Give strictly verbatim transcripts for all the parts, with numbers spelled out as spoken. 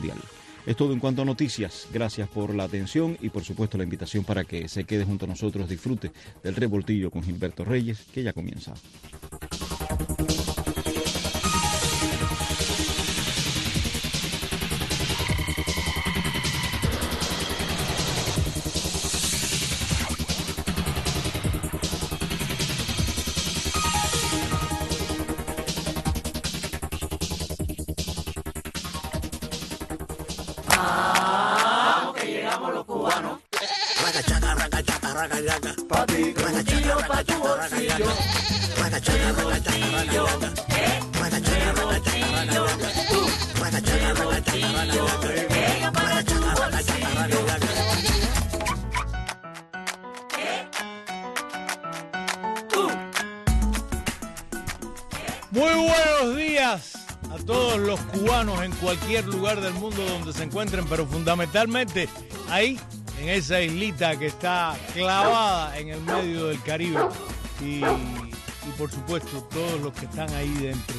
mundial. Es todo en cuanto a noticias. Gracias por la atención y por supuesto la invitación para que se quede junto a nosotros, disfrute del Revoltillo con Gilberto Reyes, que ya comienza. Muy buenos días a todos los cubanos en cualquier lugar del mundo donde se encuentren, pero fundamentalmente ahí, en esa islita que está clavada en el medio del Caribe y, y por supuesto todos los que están ahí dentro.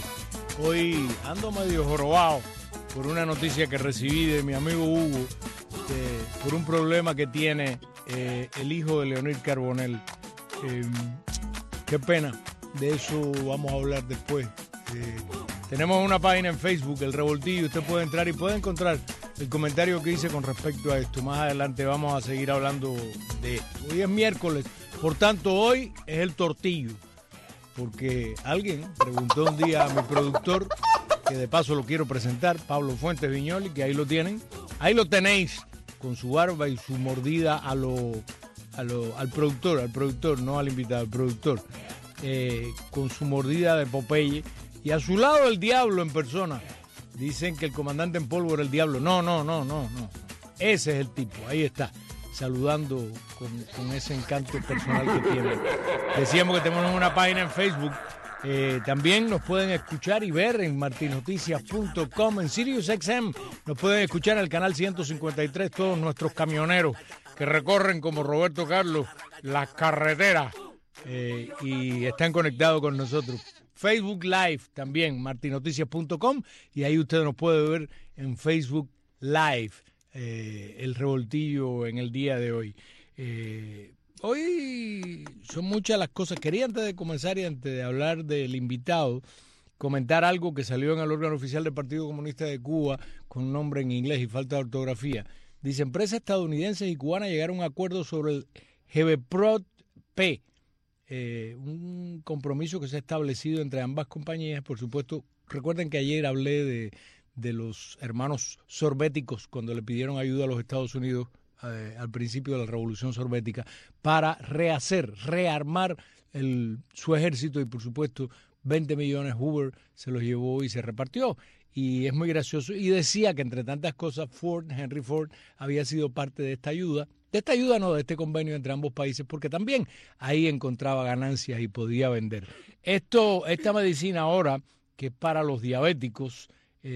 Hoy ando medio jorobado por una noticia que recibí de mi amigo Hugo, eh, por un problema que tiene eh, el hijo de Leonid Carbonell. Eh, qué pena, de eso vamos a hablar después. Eh, tenemos una página en Facebook, El Revoltillo, usted puede entrar y puede encontrar el comentario que hice con respecto a esto. Más adelante vamos a seguir hablando de esto. Hoy es miércoles, por tanto hoy es el tortillo, porque alguien preguntó un día a mi productor, que de paso lo quiero presentar, Pablo Fuentes Viñoli, que ahí lo tienen, ahí lo tenéis, con su barba y su mordida a lo, a lo, al productor, al productor, no al invitado, al productor, eh, con su mordida de Popeye, y a su lado el diablo en persona. Dicen que el comandante en polvo era el diablo. No, no, no, no, no. Ese es el tipo, ahí está, saludando con, con ese encanto personal que tiene. Decíamos que tenemos una página en Facebook. Eh, también nos pueden escuchar y ver en martinoticias punto com, en Sirius X M. Nos pueden escuchar en el canal ciento cincuenta y tres todos nuestros camioneros que recorren como Roberto Carlos las carreteras eh, y están conectados con nosotros. Facebook Live también, martinoticias punto com, y ahí usted nos puede ver en Facebook Live, eh, el revoltillo en el día de hoy. Eh, hoy son muchas las cosas. Quería antes de comenzar y antes de hablar del invitado, comentar algo que salió en el órgano oficial del Partido Comunista de Cuba con nombre en inglés y falta de ortografía. Dice, empresas estadounidenses y cubanas llegaron a un acuerdo sobre el GBPROT-P. Eh, un compromiso que se ha establecido entre ambas compañías. Por supuesto, recuerden que ayer hablé de, de los hermanos sorbéticos cuando le pidieron ayuda a los Estados Unidos eh, al principio de la Revolución Sorbética para rehacer, rearmar el, su ejército, y por supuesto veinte millones Hoover se los llevó y se repartió. Y es muy gracioso. Y decía que entre tantas cosas Ford, Henry Ford, había sido parte de esta ayuda. De esta ayuda no, de este convenio entre ambos países, porque también ahí encontraba ganancias y podía vender. Esto, esta medicina ahora, que es para los diabéticos,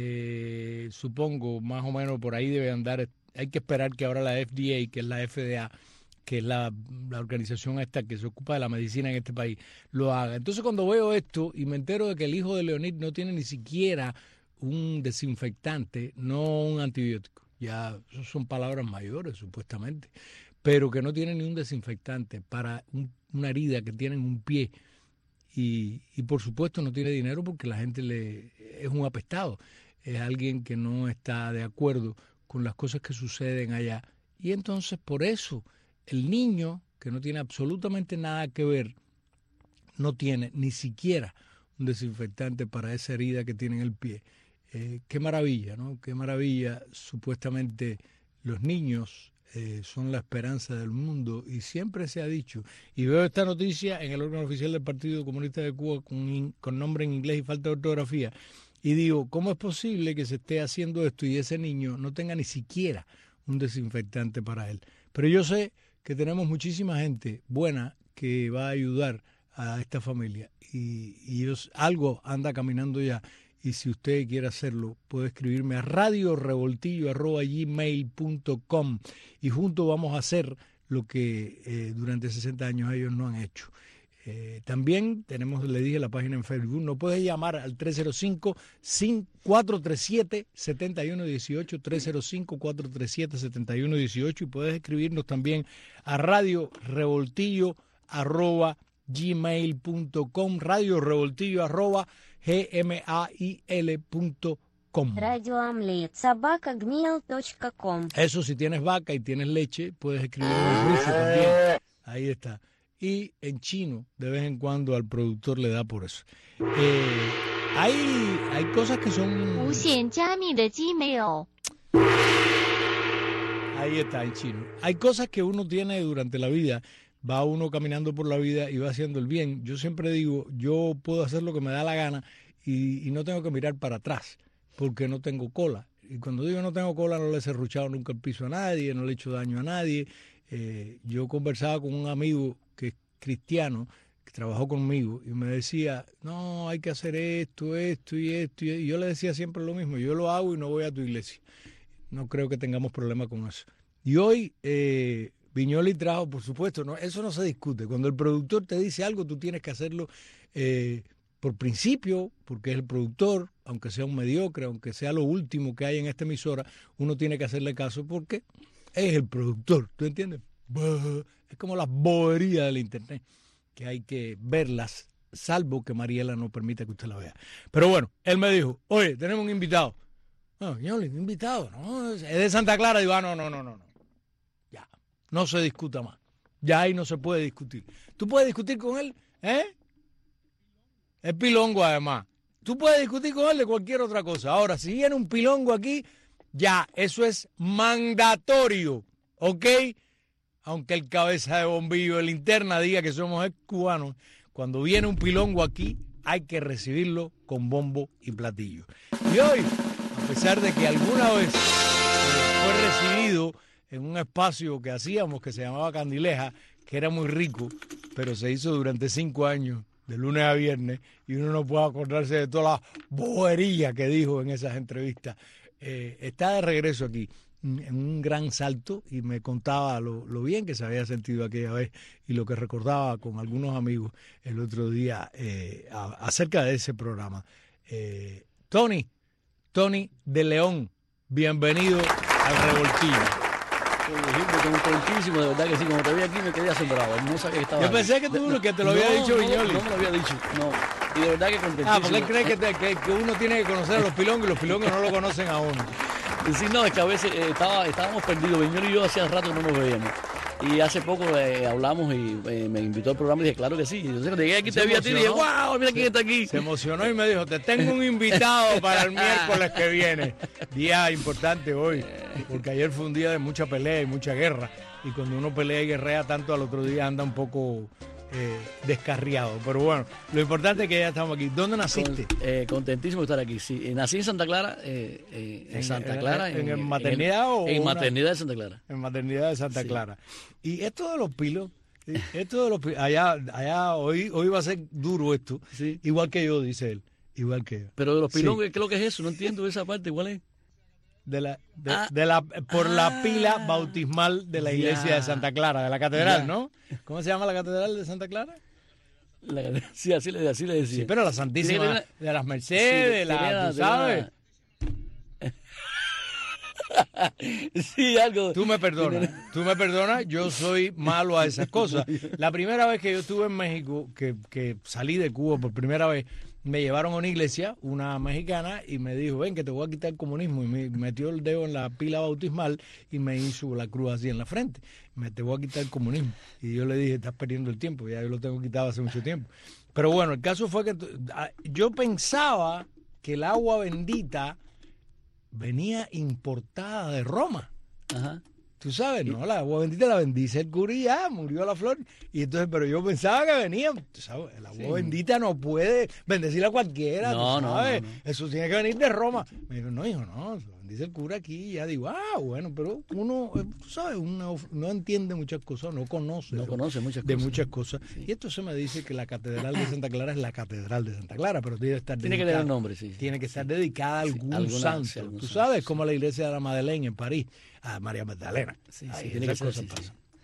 eh, supongo más o menos por ahí debe andar. Hay que esperar que ahora la F D A, que es la F D A, que es la, la organización esta que se ocupa de la medicina en este país, lo haga. Entonces cuando veo esto y me entero de que el hijo de Leonid no tiene ni siquiera un desinfectante, no un antibiótico. Ya eso son palabras mayores, supuestamente, pero que no tiene ni un desinfectante para un, una herida que tiene en un pie y, y por supuesto no tiene dinero porque la gente le es un apestado, es alguien que no está de acuerdo con las cosas que suceden allá. Y entonces por eso el niño, que no tiene absolutamente nada que ver, no tiene ni siquiera un desinfectante para esa herida que tiene en el pie. Eh, qué maravilla, ¿no? Qué maravilla. Supuestamente los niños eh, son la esperanza del mundo y siempre se ha dicho. Y veo esta noticia en el órgano oficial del Partido Comunista de Cuba con, con nombre en inglés y falta de ortografía. Y digo, ¿cómo es posible que se esté haciendo esto y ese niño no tenga ni siquiera un desinfectante para él? Pero yo sé que tenemos muchísima gente buena que va a ayudar a esta familia y, y ellos, algo anda caminando ya. Y si usted quiere hacerlo, puede escribirme a radio revoltillo arroba gmail punto com y juntos vamos a hacer lo que eh, durante sesenta años ellos no han hecho. Eh, también tenemos, le dije, la página en Facebook. Nos puedes llamar al tres cero cinco, cuatro tres siete, siete uno uno ocho, tres cero cinco, cuatro tres siete, siete uno uno ocho, y puedes escribirnos también a radio revoltillo arroba gmail punto com, radio revoltillo arroba gmail punto com. Radioamlet собака gmail punto com. Eso, si tienes vaca y tienes leche, puedes escribirlo en ruso también. Ahí está. Y en chino, de vez en cuando al productor le da por eso. Eh, hay, hay cosas que son... 无限加密的 Gmail. Ahí está, en chino. Hay cosas que uno tiene durante la vida. Va uno caminando por la vida y va haciendo el bien. Yo siempre digo, yo puedo hacer lo que me da la gana y, y no tengo que mirar para atrás porque no tengo cola. Y cuando digo no tengo cola, no le he serruchado nunca el piso a nadie, no le he hecho daño a nadie. Eh, yo conversaba con un amigo que es cristiano, que trabajó conmigo, y me decía, no, hay que hacer esto, esto y esto. Y yo le decía siempre lo mismo, yo lo hago y no voy a tu iglesia. No creo que tengamos problema con eso. Y hoy eh, Viñoly trajo, por supuesto, no, eso no se discute. Cuando el productor te dice algo, tú tienes que hacerlo eh, por principio, porque es el productor, aunque sea un mediocre, aunque sea lo último que hay en esta emisora, uno tiene que hacerle caso porque es el productor, ¿tú entiendes? Es como las boberías del internet, que hay que verlas, salvo que Mariela no permita que usted la vea. Pero bueno, él me dijo, oye, tenemos un invitado. No, Viñoly, un invitado, no, es de Santa Clara. Digo, ah, no, no, no, no, no. Ya, no se discuta más. Ya ahí no se puede discutir. ¿Tú puedes discutir con él? ¿Eh? Es pilongo además. Tú puedes discutir con él de cualquier otra cosa. Ahora, si viene un pilongo aquí, ya, eso es mandatorio, ¿ok? Aunque el cabeza de bombillo de linterna diga que somos cubanos, cuando viene un pilongo aquí, hay que recibirlo con bombo y platillo. Y hoy, a pesar de que alguna vez eh, fue recibido en un espacio que hacíamos que se llamaba Candileja, que era muy rico, pero se hizo durante cinco años, de lunes a viernes, y uno no puede acordarse de toda la bobería que dijo en esas entrevistas. Eh, está de regreso aquí en un gran salto y me contaba lo, lo bien que se había sentido aquella vez y lo que recordaba con algunos amigos el otro día eh, a, acerca de ese programa. Eh, Tony, Tony de León, bienvenido al Revoltillo. Contentísimo, de verdad que sí, como te vi aquí me quedé asombrado, no sabía que estaba. Yo pensé que tú no, que te lo había no, dicho no, Viñoly. No me lo había dicho, no, y de verdad que contentísimo. Ah, porque él cree que, te, que, que uno tiene que conocer a los pilongos y los pilongos no lo conocen a uno. Sí, no, es que a veces eh, estaba, estábamos perdidos, Viñoly y yo hacía rato que no nos veíamos. Y hace poco eh, hablamos y eh, me invitó al programa y dije, claro que sí. Entonces cuando llegué aquí, te vi a ti y dije, wow, mira quién está aquí. Se emocionó y me dijo, te tengo un invitado para el miércoles que viene. Día importante hoy, porque ayer fue un día de mucha pelea y mucha guerra. Y cuando uno pelea y guerrea tanto, al otro día anda un poco eh, descarriado. Pero bueno, lo importante es que ya estamos aquí. ¿Dónde naciste? Con, eh, contentísimo de estar aquí. Sí, eh, nací en Santa Clara, eh, eh, en, en Santa Clara. ¿En, en, en en maternidad en, o En una, maternidad de Santa Clara. En maternidad de Santa sí. Clara. Y esto de los pilos, esto de los pilos, allá, allá hoy, hoy va a ser duro esto. Sí. Igual que yo, dice él. Igual que yo. Pero de los pilongos, sí. ¿qué es lo que es eso? No entiendo esa parte, ¿cuál es? De la, de, ah, de la, por ah, la pila bautismal de la iglesia ya. de Santa Clara, de la catedral, ya. ¿no? ¿Cómo se llama la catedral de Santa Clara? La, sí, así le, así le decía. Sí, pero la Santísima una, de las Mercedes, sí, la, ¿tú sabes? Una... sí, algo. Tú me perdonas, tú me perdonas, yo soy malo a esas cosas. La primera vez que yo estuve en México, que, que salí de Cuba por primera vez, me llevaron a una iglesia, una mexicana, y me dijo, ven que te voy a quitar el comunismo. Y me metió el dedo en la pila bautismal y me hizo la cruz así en la frente. Me te voy a quitar el comunismo. Y yo le dije, estás perdiendo el tiempo, ya yo lo tengo quitado hace mucho tiempo. Pero bueno, el caso fue que yo pensaba que el agua bendita venía importada de Roma. Ajá. Tú sabes, ¿no? La agua bendita la bendice el cura y ya, murió la flor. Y entonces, pero yo pensaba que venía, tú sabes, el agua sí. bendita no puede bendecirla a cualquiera, no, tú sabes. No, no, no. Eso tiene que venir de Roma. Me dijo, no, hijo, no, lo bendice el cura aquí. Y ya digo, ah, bueno, pero uno, tú sabes, uno no entiende muchas cosas, no conoce. No ¿no? conoce muchas de cosas. De muchas cosas. Sí. Y esto se me dice que la catedral de Santa Clara es la catedral de Santa Clara, pero tiene que estar Tiene dedicada, que tener nombre, sí. Tiene que estar dedicada a algún sí, alguna, santo. Sí, algún tú santo, sabes, sí. como la iglesia de la Madeleine en París. A María Magdalena. Sí, sí, Ahí, tiene que esas ser cosas así, pasan.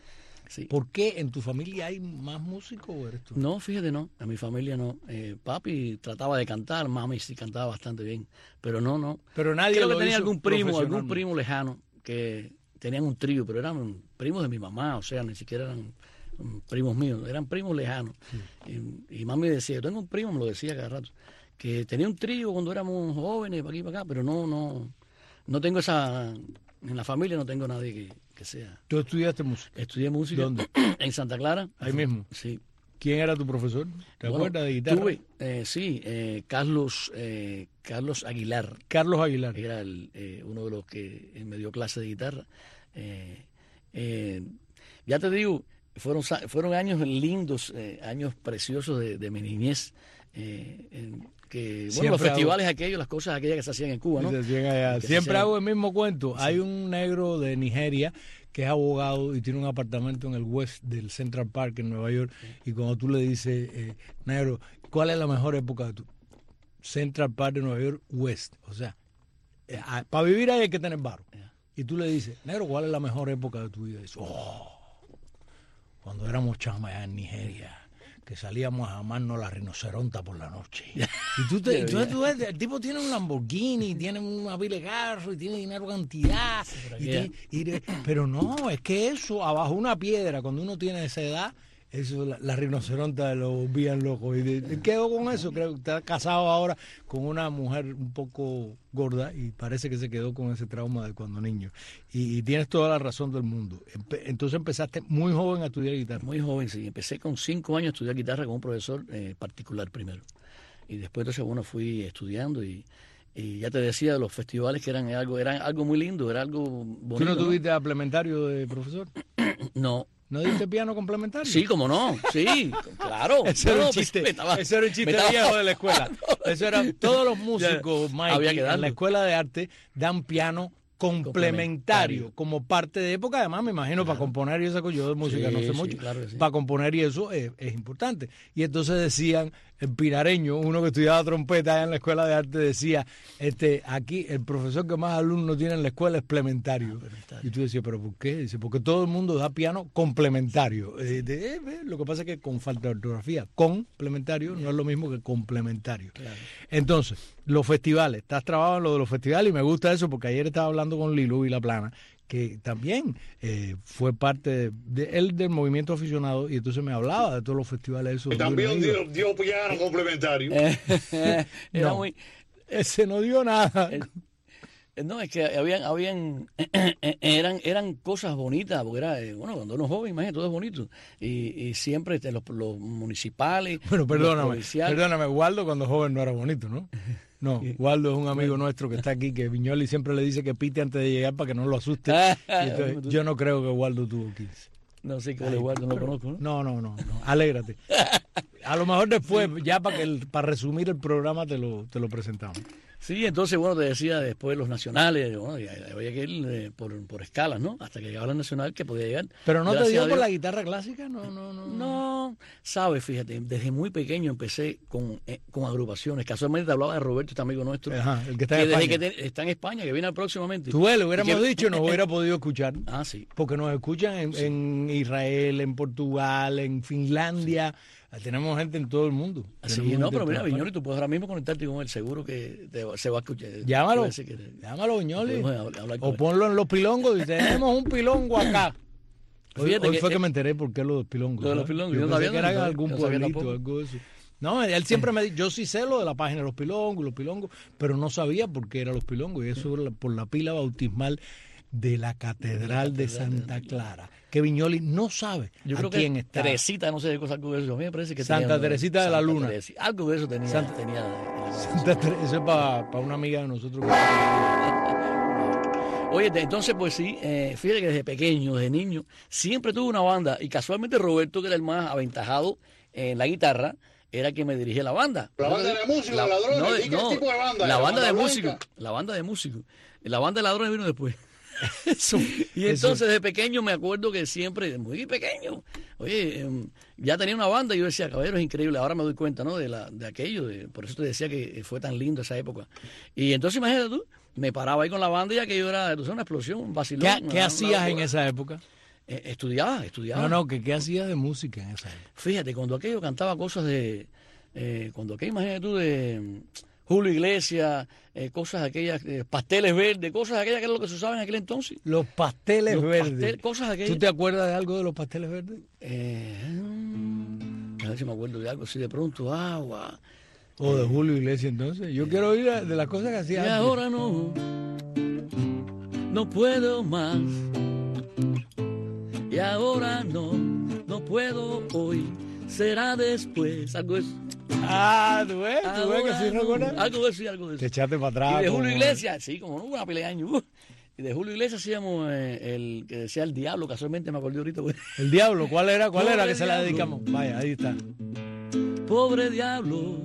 Sí. ¿Por qué en tu familia hay más músicos o eres tú? No, fíjate, no. En mi familia no. Eh, papi trataba de cantar, mami sí cantaba bastante bien. Pero no, no. Pero nadie Creo que lo tenía hizo algún primo, algún profesionalmente. primo lejano que tenían un trío, pero eran primos de mi mamá, o sea, ni siquiera eran um, primos míos, eran primos lejanos. Y, y mami decía, yo tengo un primo, me lo decía cada rato, que tenía un trío cuando éramos jóvenes, para aquí y para acá, pero no, no, no tengo esa, en la familia no tengo nadie que, que sea. ¿Tú estudiaste música? Estudié música. ¿Dónde? En Santa Clara. Ahí mismo. Sí. ¿Quién era tu profesor? ¿Te Bueno, acuerdas de guitarra? Tuve, eh, sí, eh, Carlos, eh, Carlos Aguilar. Carlos Aguilar. Era el, eh, uno de los que me dio clase de guitarra. Eh, eh, ya te digo, fueron, fueron años lindos, eh, años preciosos de, de mi niñez. Eh, en, que, bueno, Siempre los festivales hago- aquellos, las cosas aquellas que se hacían en Cuba, ¿no? Se hacían allá. Que se Siempre hacían- hago el mismo cuento. Hay un negro de Nigeria que es abogado y tiene un apartamento en el West del Central Park en Nueva York. Y cuando tú le dices, eh, negro, ¿cuál es la mejor época de tu Central Park de Nueva York West? O sea, eh, ah, para vivir ahí hay que tener varo. Y tú le dices, negro, ¿cuál es la mejor época de tu vida? Y dice, oh, cuando éramos chamas allá en Nigeria, que salíamos a amarnos la rinoceronta por la noche. Y tú te, entonces tú ves, el tipo tiene un Lamborghini, tiene una pila de carro y tiene dinero cantidad. pero y aquí tiene- y de- pero no, es que eso, abajo una piedra, cuando uno tiene esa edad, eso, la, la rinoceronta lo volvían loco. Y de- de- quedó con eso, creo que está casado ahora con una mujer un poco gorda y parece que se quedó con ese trauma de cuando niño. Y, y tienes toda la razón del mundo. Empe- Entonces empezaste muy joven a estudiar guitarra. Muy joven, sí. Empecé con cinco años a estudiar guitarra con un profesor eh, particular primero. Y después, entonces, bueno, fui estudiando y, y ya te decía, los festivales que eran algo, eran algo muy lindo, era algo bonito. ¿Tú no ¿no? tuviste complementario de profesor? No. ¿No diste piano complementario? Sí, como no, sí, claro. Ese era No, un no, chiste, me estaba- ese era un chiste me estaba- viejo de la escuela. Eso era, todos los músicos, Ya, Mikey, había que en darlo. la escuela de arte dan piano complementario, Complementario. como parte de época, además me imagino para componer y esa cosa, yo de música Sí, no sé sí, mucho, claro que sí. para componer y eso es, es importante. Y entonces decían, el pinareño, uno que estudiaba trompeta allá en la escuela de arte, decía, este, aquí el profesor que más alumnos tiene en la escuela es complementario. complementario. Y tú decías, ¿pero por qué? Dice, porque todo el mundo da piano complementario. Eh, de- eh, eh, lo que pasa es que con falta de ortografía, complementario no es lo mismo que complementario. Claro. Entonces, los festivales, estás trabajando en lo de los festivales y me gusta eso porque ayer estaba hablando con Lilo y La Plana, que también eh, fue parte de, de él del movimiento aficionado y entonces me hablaba de todos los festivales esos. Y también dio, dio piano complementario. Era No. muy... Ese no dio nada. Eh, No, es que habían, habían, eran, eran cosas bonitas, porque era, eh, bueno, cuando uno es joven, imagínate, todo es bonito. Y, y siempre este, los, los municipales, Bueno, los perdóname, provinciales. perdóname, Waldo cuando joven no era bonito, ¿no? No, Waldo es un amigo nuestro que está aquí, que Viñoli siempre le dice que pite antes de llegar para que no lo asuste. Ah, Y entonces, yo no creo que Waldo tuvo quince. No sé qué le guardo, no lo conozco, ¿no? No, no, no, no, alégrate. A lo mejor después, ya para que el- para resumir el programa te lo, te lo presentamos. Sí, entonces, bueno, te decía después los nacionales, bueno, ya- ya había que ir eh, por, por escalas, ¿no? Hasta que llegaba la nacional que podía llegar. Pero no te Gracias dio a por Dios. la guitarra clásica, no, no, no. No, sabes, fíjate, desde muy pequeño empecé con, eh, con agrupaciones. Casualmente te hablaba de Roberto, este amigo nuestro. Ajá, el que está en que desde España. que te- está en España, que viene próximamente. Tú ves, le hubiéramos Y que- dicho, nos hubiera podido escuchar. Ah, sí. Porque nos escuchan en, en Israel, en Portugal, en Finlandia. Tenemos gente en todo el mundo. Así, Tenemos no, gente pero en mira, todas Viñoli, tú puedes ahora mismo conectarte con él, seguro que te va- se va a escuchar. Llámalo, Te va a decir que- llámalo, Viñoli. podemos hablar- hablar con O él. ponlo en los pilongos y tenemos un pilongo acá. Hoy, Fíjate hoy que- fue que me enteré por qué lo de los pilongos. Lo de los ¿sabes? pilongos, Yo yo no pensé sabía que era nada, algún yo no sabía pueblito, tampoco. algo de eso. No, él siempre me dice, yo sí sé lo de la página de los pilongos, los pilongos, pero no sabía por qué eran los pilongos. Y eso era por la pila bautismal de la Catedral de Santa Clara. Que Viñoli no sabe Yo a creo quién que está. Teresita, no sé de cosas, algo de eso. A mí me parece que Santa tenía- Teresita de la Santa Luna. Teresi- algo de eso tenía. Santa- tenía en la- Santa Tere- Eso es para una amiga de nosotros. que- Oye, de- entonces, pues sí, eh, fíjate que desde pequeño, desde niño, siempre tuve una banda. Y casualmente Roberto, que era el más aventajado en la guitarra, era quien me dirigía la banda. La banda de músicos, ladrones, ¿y qué tipo de banda? La ¿La banda de banda músicos. blanca? La banda de músicos. La banda de ladrones vino después. Eso, Y eso- entonces desde pequeño me acuerdo que siempre, muy pequeño, oye, em, ya tenía una banda y yo decía, caballero, es increíble, ahora me doy cuenta, ¿no? De, la, de aquello, de- por eso te decía que fue tan lindo esa época. Y entonces imagínate tú, me paraba ahí con la banda y aquello era, tú sabes, una explosión, un vacilón. ¿Qué, una- qué una hacías en locura. esa época? Eh, estudiaba, estudiaba. No, no, que qué hacías de música en esa época. Fíjate, cuando aquello cantaba cosas de... Eh, cuando aquello, imagínate tú, de mm, Julio Iglesias, eh, cosas aquellas, eh, pasteles verdes, cosas aquellas que era lo que se usaba en aquel entonces. Los pasteles Los verdes. pastel- cosas aquellas. ¿Tú te acuerdas de algo de los pasteles verdes? Eh, a ver si me acuerdo de algo así de pronto, agua. O de Julio Iglesias, entonces. Yo quiero oír de las cosas que Y hacía antes. ahora no, no puedo más. Y ahora no, no puedo hoy. Será después. Algo es. Ah, tú ves, tú ves que ahora sí no. recuerdas. Algo de eso, y algo de eso. Te echaste para atrás. Y de como- Julio Iglesias, sí, como no, una pelea de años. uh. Y de Julio Iglesias hacíamos eh, el que decía el diablo, casualmente me acordé ahorita. pues. El diablo, ¿cuál era? ¿Cuál era Pobre que se la diablo. dedicamos? Vaya, ahí está. Pobre diablo.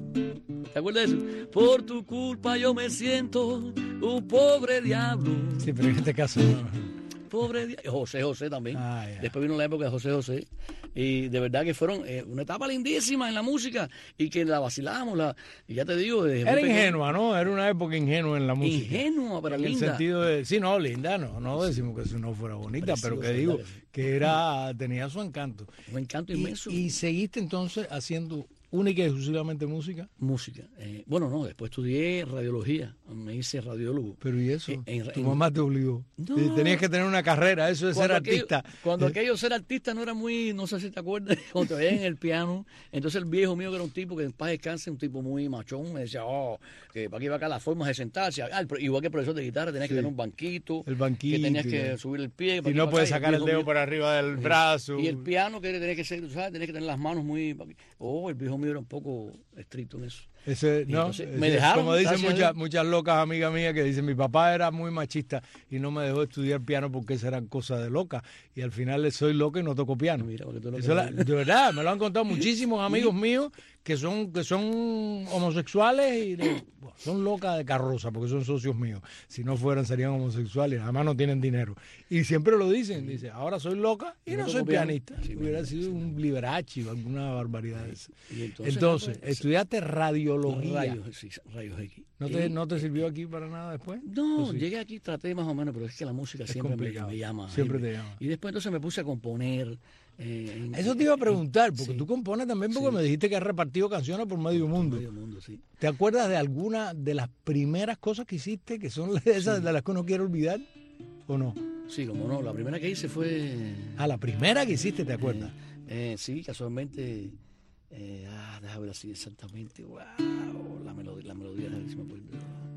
¿Te acuerdas de eso? Por tu culpa yo me siento un pobre diablo. Sí, pero en este caso no. Pobre diablo. José José también. Ah, ya. Después vino la época de José José. Y de verdad que fueron eh, una etapa lindísima en la música y que la vacilábamos. La, y ya te digo, desde muy Era pequeño. ingenua, ¿no? Era una época ingenua en la música. Ingenua, pero En el linda. sentido de, sí, no, linda, no, no decimos que eso no fuera bonita, pero que Preciosa, digo ¿verdad que sí? que era, tenía su encanto. Un encanto Y, inmenso. y seguiste entonces haciendo única y exclusivamente música, Música. Eh, bueno, no, después estudié radiología. Me hice radiólogo. pero ¿y eso? En- en- Tu en- mamá te obligó. No. Te- Tenías que tener una carrera, eso de ser aquello, artista. Cuando Eh, aquello ser artista no era muy, no sé si te acuerdas, cuando te veían en el piano, entonces el viejo mío que era un tipo que en paz descanse, un tipo muy machón, me decía, oh, que para aquí va acá las formas de sentarse. Ah, el pro- igual que el profesor de guitarra tenías Sí. que tener un banquito, El banquito que tenías y que ya. subir el pie. para Y aquí, no para puedes acá, y sacar el viejo dedo mío- por arriba del brazo. Y el piano que tenía que ser, ¿sabes? Tenía que tener las manos muy... Oh, el viejo mío era un poco estricto en eso. Ese, Y no, entonces, ese- me dejaron, como dicen gracias a muchas, Dios. muchas locas amigas mías que dicen, mi papá era muy machista y no me dejó estudiar piano porque esas eran cosas de loca. Y al final soy loca y no toco piano. Mira, porque tú lo Eso que- la- de verdad, me lo han contado muchísimos amigos míos que son, que son homosexuales y de- bueno, son locas de carroza porque son socios míos. Si no fueran serían homosexuales, además no tienen dinero. Y siempre lo dicen, dice, ahora soy loca y No no, toco soy piano. pianista. Así Hubiera mismo, sido un liberace o alguna barbaridad de esa. Y entonces, Entonces, pues, estudiaste radiología. Rayos, sí, rayos X. ¿No te, Y- ¿No te sirvió aquí para nada después? No, ¿O sí? llegué aquí, traté más o menos, pero es que la música Es siempre me, complicado. me llama. Siempre y, te llama. Y después entonces me puse a componer. eh, en- Eso te iba a preguntar, porque sí. tú compones también porque Sí. me dijiste que has repartido canciones por medio mundo. Medio mundo, sí. ¿Te acuerdas de alguna de las primeras cosas que hiciste que son esas de las que uno quiere olvidar? ¿O no? Sí, como no, la primera que hice fue... Ah, la primera que hiciste, ¿te acuerdas? Eh, sí, casualmente... Eh, ah, déjame ver así exactamente. Wow, la melodía, la melodía, a ver si me acuerdo.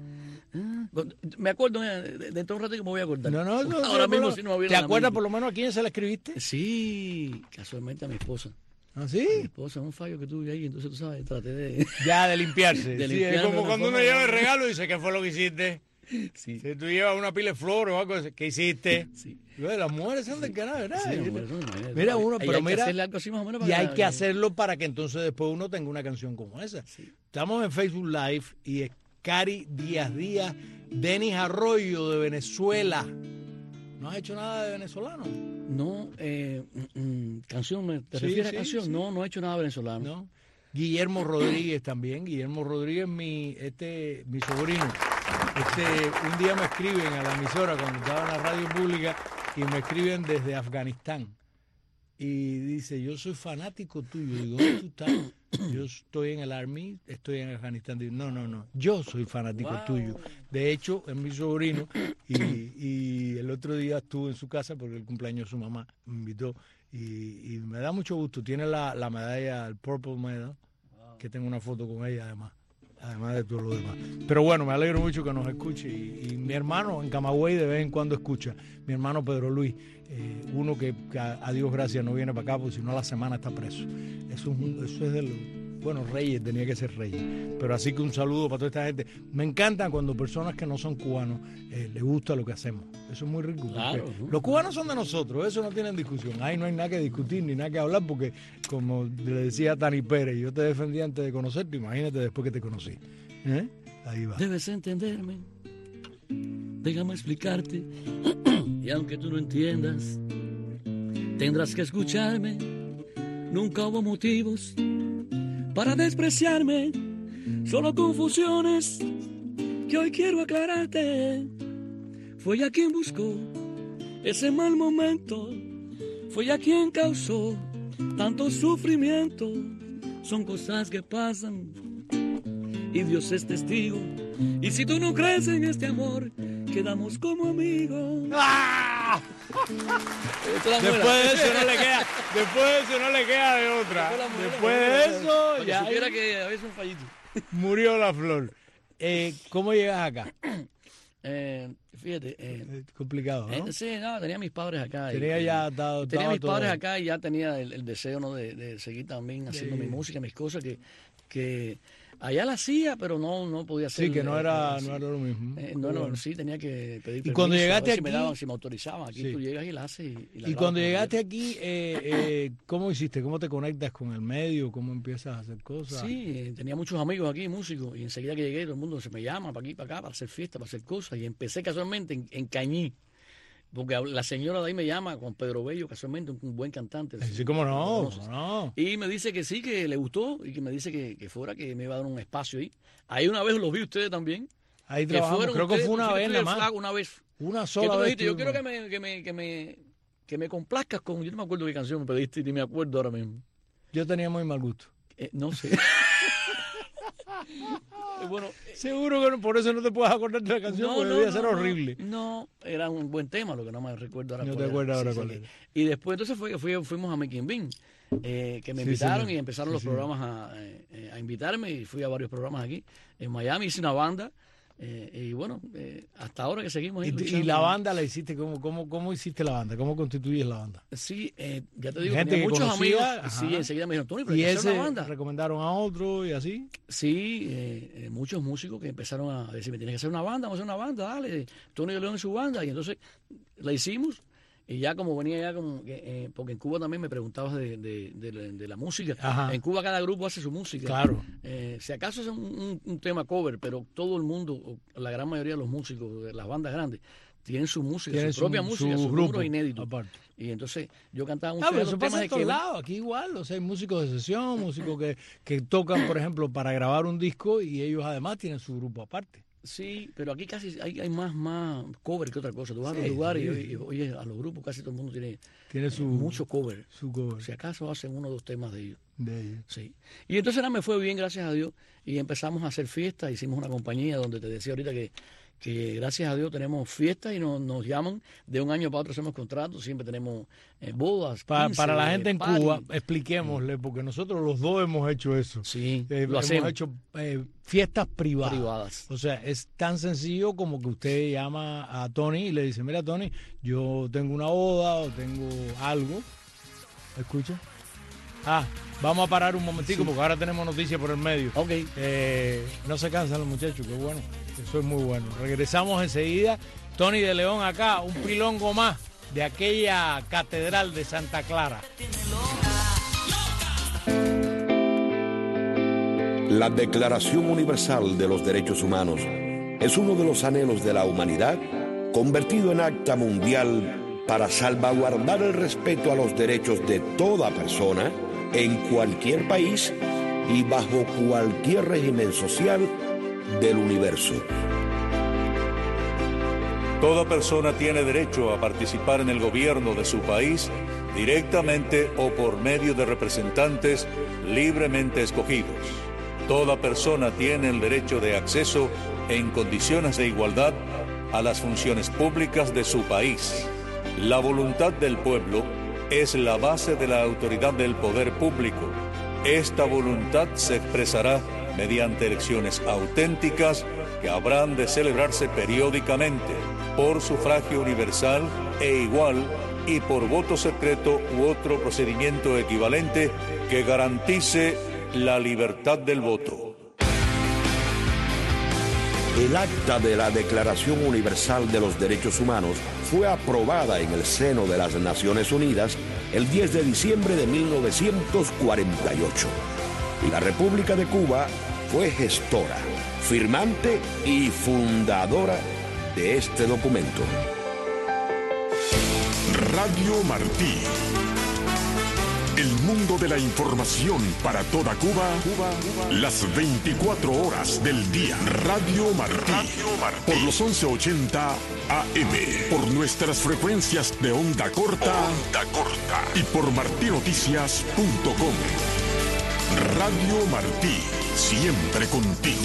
Ah, bueno, me acuerdo, eh, de- dentro de un rato que me voy a acordar. No, no, no. Ahora no, mismo no. sí no me viene ¿Te a la acuerdas mente. por lo menos a quién se la escribiste? Sí, casualmente a mi esposa. ¿Ah, sí? Mi esposa, un fallo que tuve ahí, entonces tú sabes, traté de... Ya, de limpiarse. De Sí, limpiarme es como una cuando uno forma- lleva el regalo y dice, ¿qué fue lo que hiciste? Sí, Si tú llevas una pila de flores o algo, ¿qué hiciste? sí. Bueno, las mujeres son de canal, ¿verdad? Sí, hombre, no, imagínate. Mira uno, Ahí pero hay que mira, hacerle algo así más o menos y para hay que hacerlo para que entonces después uno tenga una canción como esa. Estamos en Facebook Live y es Cari Díaz Díaz, Denis Arroyo de Venezuela. ¿No has hecho nada de venezolano? No, eh, mm, mm, canción, ¿me- ¿te Sí, refieres sí, a canción? sí. No, no he hecho nada venezolano. ¿No? Guillermo Rodríguez también. Guillermo Rodríguez, mi, este, mi sobrino. Este, un día me escriben a la emisora cuando estaba en la radio pública y me escriben desde Afganistán. Y dice, yo soy fanático tuyo. Digo, ¿dónde tú estás? Yo estoy en el Army, estoy en Afganistán. Digo, no, no, no, yo soy fanático Wow. tuyo. De hecho, es mi sobrino y, y el otro día estuve en su casa porque el cumpleaños de su mamá me invitó y, y me da mucho gusto. Tiene la, la medalla, el Purple Medal, que tengo una foto con ella además. Además de todo lo demás. Pero bueno, me alegro mucho que nos escuche. Y, y mi hermano en Camagüey de vez en cuando escucha. Mi hermano Pedro Luis, eh, uno que, que a, a Dios gracias no viene para acá, porque si no a la semana está preso. Eso es, un, eso es de los, bueno, Reyes, tenía que ser Reyes. Pero así que un saludo para toda esta gente. Me encanta cuando personas que no son cubanos eh, les gusta lo que hacemos. Eso es muy rico. porque Claro, ¿no? Los cubanos son de nosotros, eso no tienen discusión. Ahí no hay nada que discutir ni nada que hablar, porque como le decía a Tani Pérez, yo te defendí antes de conocerte, imagínate después que te conocí. ¿Eh? Ahí va. Debes entenderme, déjame explicarte, y aunque tú no entiendas, tendrás que escucharme. Nunca hubo motivos para despreciarme, solo confusiones que hoy quiero aclararte. Fue ella quien buscó ese mal momento fue ella quien causó tanto sufrimiento. Son cosas que pasan y Dios es testigo. Y si tú no crees en este amor, quedamos como amigos. ¡Ah! Después de eso no le queda, después de eso no le queda de otra. Después de eso ya ya que a veces un fallito. Murió la flor. Eh, ¿Cómo llegas acá? Eh, fíjate, eh, Es complicado, ¿no? eh, sí, no, tenía mis padres acá. y- Tenía y- ya dado, tenía dado mis todo. padres acá y ya tenía el, el deseo, ¿no? de, de seguir también haciendo Sí. mi música, mis cosas que, que allá la hacía, pero no, no podía hacer. Sí, que no eh, era, eh, no era lo mismo. Eh, no, no, sí, tenía que pedir Y cuando permiso, llegaste a ver si me aquí- daban, si me autorizaban. Aquí Sí. tú llegas y la haces. Y, y la Y grabas cuando como llegaste quieras. aquí, eh, eh, ¿cómo hiciste? ¿Cómo te conectas con el medio? ¿Cómo empiezas a hacer cosas? Sí, eh, tenía muchos amigos aquí, músicos, y enseguida que llegué, todo el mundo se me llama para aquí, para acá, para hacer fiestas, para hacer cosas. Y empecé casualmente en, en Cañí, porque la señora de ahí me llama con Pedro Bello, casualmente, un, un buen cantante. Sí, cómo ¿Lo no, conoces? cómo no. Y me dice que sí, que le gustó, y que me dice que, que fuera, que me iba a dar un espacio ahí. Ahí una vez los vi ustedes también. Ahí Que trabajamos, fueron creo que ustedes, fue una tú vez fuiste nada el más. flaco una vez. Una Que sola tú me vez. dijiste, yo quiero que estuvimos. me, que me, que me, que me complazcas con, yo no me acuerdo qué canción me pediste, ni me acuerdo ahora mismo. Yo tenía muy mal gusto. Eh, no sé. Bueno, Seguro que no, por eso no te puedes acordar de la canción, porque debía ser no, horrible. No, era un buen tema, lo que no me recuerdo ahora. No cuál te era. acuerdas ahora Sí, cuál sí, era. Y después entonces fue, fui- fuimos a Making Bean, eh, que me Sí, invitaron señor. y empezaron Sí, los señor. programas a, eh, a invitarme y fui a varios programas aquí. En Miami hice una banda eh, y bueno, eh, hasta ahora que seguimos ahí Y, y luchando. la banda la hiciste, ¿cómo, cómo, ¿cómo hiciste la banda? ¿Cómo constituyes la banda? Sí, eh, ya te digo, Gente tenía que muchos conocía, amigos. ajá. Sí, enseguida me dijeron, Tony, pero hay Y que hacer ese una banda. recomendaron a otro y así. Sí, eh, eh, muchos músicos que empezaron a decirme, tienes que hacer una banda, vamos a hacer una banda, dale, Tony de León en su banda, y entonces la hicimos, y ya como venía ya como, que, eh, porque en Cuba también me preguntabas de, de, de la- de la música, Ajá. en Cuba cada grupo hace su música. Claro. Eh, si acaso es un, un- un tema cover, pero todo el mundo, o la gran mayoría de los músicos de las bandas grandes, tienen su música, Tienen su propia su- música, su sus grupo, números inéditos. aparte. Y entonces yo cantaba Ah, muchos pero de eso los pasa temas en de todos que lados, aquí igual, o sea, hay músicos de sesión, músicos que, que tocan, por ejemplo, para grabar un disco y ellos además tienen su grupo aparte. Sí, pero aquí casi hay, hay más, más cover que otra cosa. Tú vas a Sí, los lugares sí. y, y, oye, a los grupos casi todo el mundo tiene, Tiene su, eh, mucho cover. su cover Si acaso hacen uno o dos temas de ellos. de ellos. Sí. Y entonces nada, me fue bien, gracias a Dios. Y empezamos a hacer fiestas. Hicimos una compañía donde te decía ahorita que, que gracias a Dios tenemos fiestas y nos, nos llaman. De un año para otro hacemos contratos. Siempre tenemos eh, bodas. Pa- quince, para la gente en party. Cuba, expliquémosle, porque nosotros los dos hemos hecho eso. Sí, Eh, lo hemos hacemos. hecho eh, fiestas privadas. Privadas. O sea, es tan sencillo como que usted llama a Tony y le dice, mira Tony, yo tengo una boda o tengo algo. ¿Escucha? Ah, vamos a parar un momentico porque ahora tenemos noticias por el medio. Ok. Eh, no se cansan los muchachos, qué bueno. Eso es muy bueno. Regresamos enseguida. Tony de León acá, un pilongo más de aquella catedral de Santa Clara. La Declaración Universal de los Derechos Humanos es uno de los anhelos de la humanidad convertido en acta mundial para salvaguardar el respeto a los derechos de toda persona en cualquier país y bajo cualquier régimen social del universo. Toda persona tiene derecho a participar en el gobierno de su país directamente o por medio de representantes libremente escogidos. Toda persona tiene el derecho de acceso en condiciones de igualdad a las funciones públicas de su país. La voluntad del pueblo es la base de la autoridad del poder público. Esta voluntad se expresará mediante elecciones auténticas que habrán de celebrarse periódicamente por sufragio universal e igual y por voto secreto u otro procedimiento equivalente que garantice la libertad del voto. El acta de la Declaración Universal de los Derechos Humanos fue aprobada en el seno de las Naciones Unidas el diez de diciembre de mil novecientos cuarenta y ocho. Y la República de Cuba fue gestora, firmante y fundadora de este documento. Radio Martí. El mundo de la información para toda Cuba, Cuba, Cuba. Las veinticuatro horas del día. Radio Martí. Radio Martí. Por los once ochenta A M. Por nuestras frecuencias de onda corta. Onda corta. Y por martinoticias punto com. Radio Martí. Siempre contigo.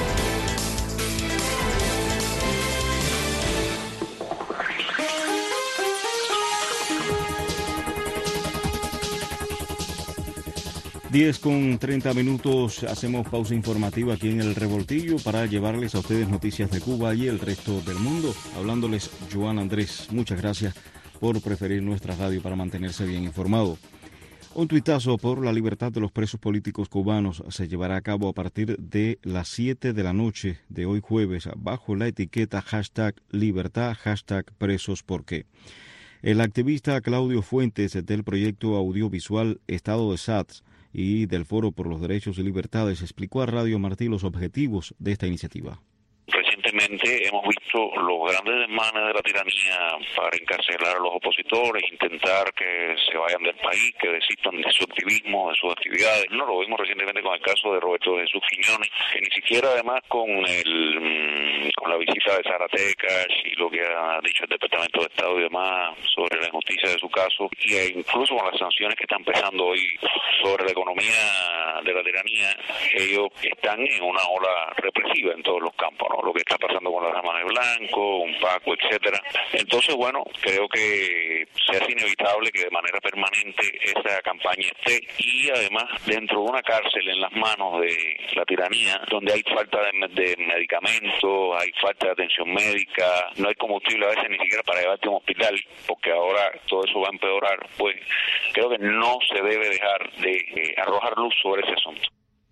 diez con treinta minutos, hacemos pausa informativa aquí en El Revoltillo para llevarles a ustedes noticias de Cuba y el resto del mundo. Hablándoles Joan Andrés, muchas gracias por preferir nuestra radio para mantenerse bien informado. Un tuitazo por la libertad de los presos políticos cubanos se llevará a cabo a partir de las siete de la noche de hoy jueves bajo la etiqueta hashtag libertad, hashtag presos por qué. El activista Claudio Fuentes del proyecto audiovisual Estado de S A T S y del Foro por los Derechos y Libertades explicó a Radio Martí los objetivos de esta iniciativa. Recientemente hemos visto los grandes desmanes de la tiranía para encarcelar a los opositores, intentar que se vayan del país, que desistan de su activismo, de sus actividades. No lo vimos recientemente con el caso de Roberto Jesús Quiñones, que ni siquiera además con el con la visita de Zaratecas y lo que ha dicho el Departamento de Estado y demás sobre la injusticia de su caso, e incluso con las sanciones que están pesando hoy sobre la economía de la tiranía, ellos están en una ola represiva en todos los campos, ¿no? Lo que está pasando con las damas de blanco, un Paco, etcétera. Entonces, bueno, creo que se hace inevitable que de manera permanente esa campaña esté, y además dentro de una cárcel en las manos de la tiranía, donde hay falta de, de medicamentos, hay falta de atención médica, no hay combustible a veces ni siquiera para llevarte a un hospital, porque ahora todo eso va a empeorar, pues creo que no se debe dejar de eh, arrojar luz sobre ese asunto.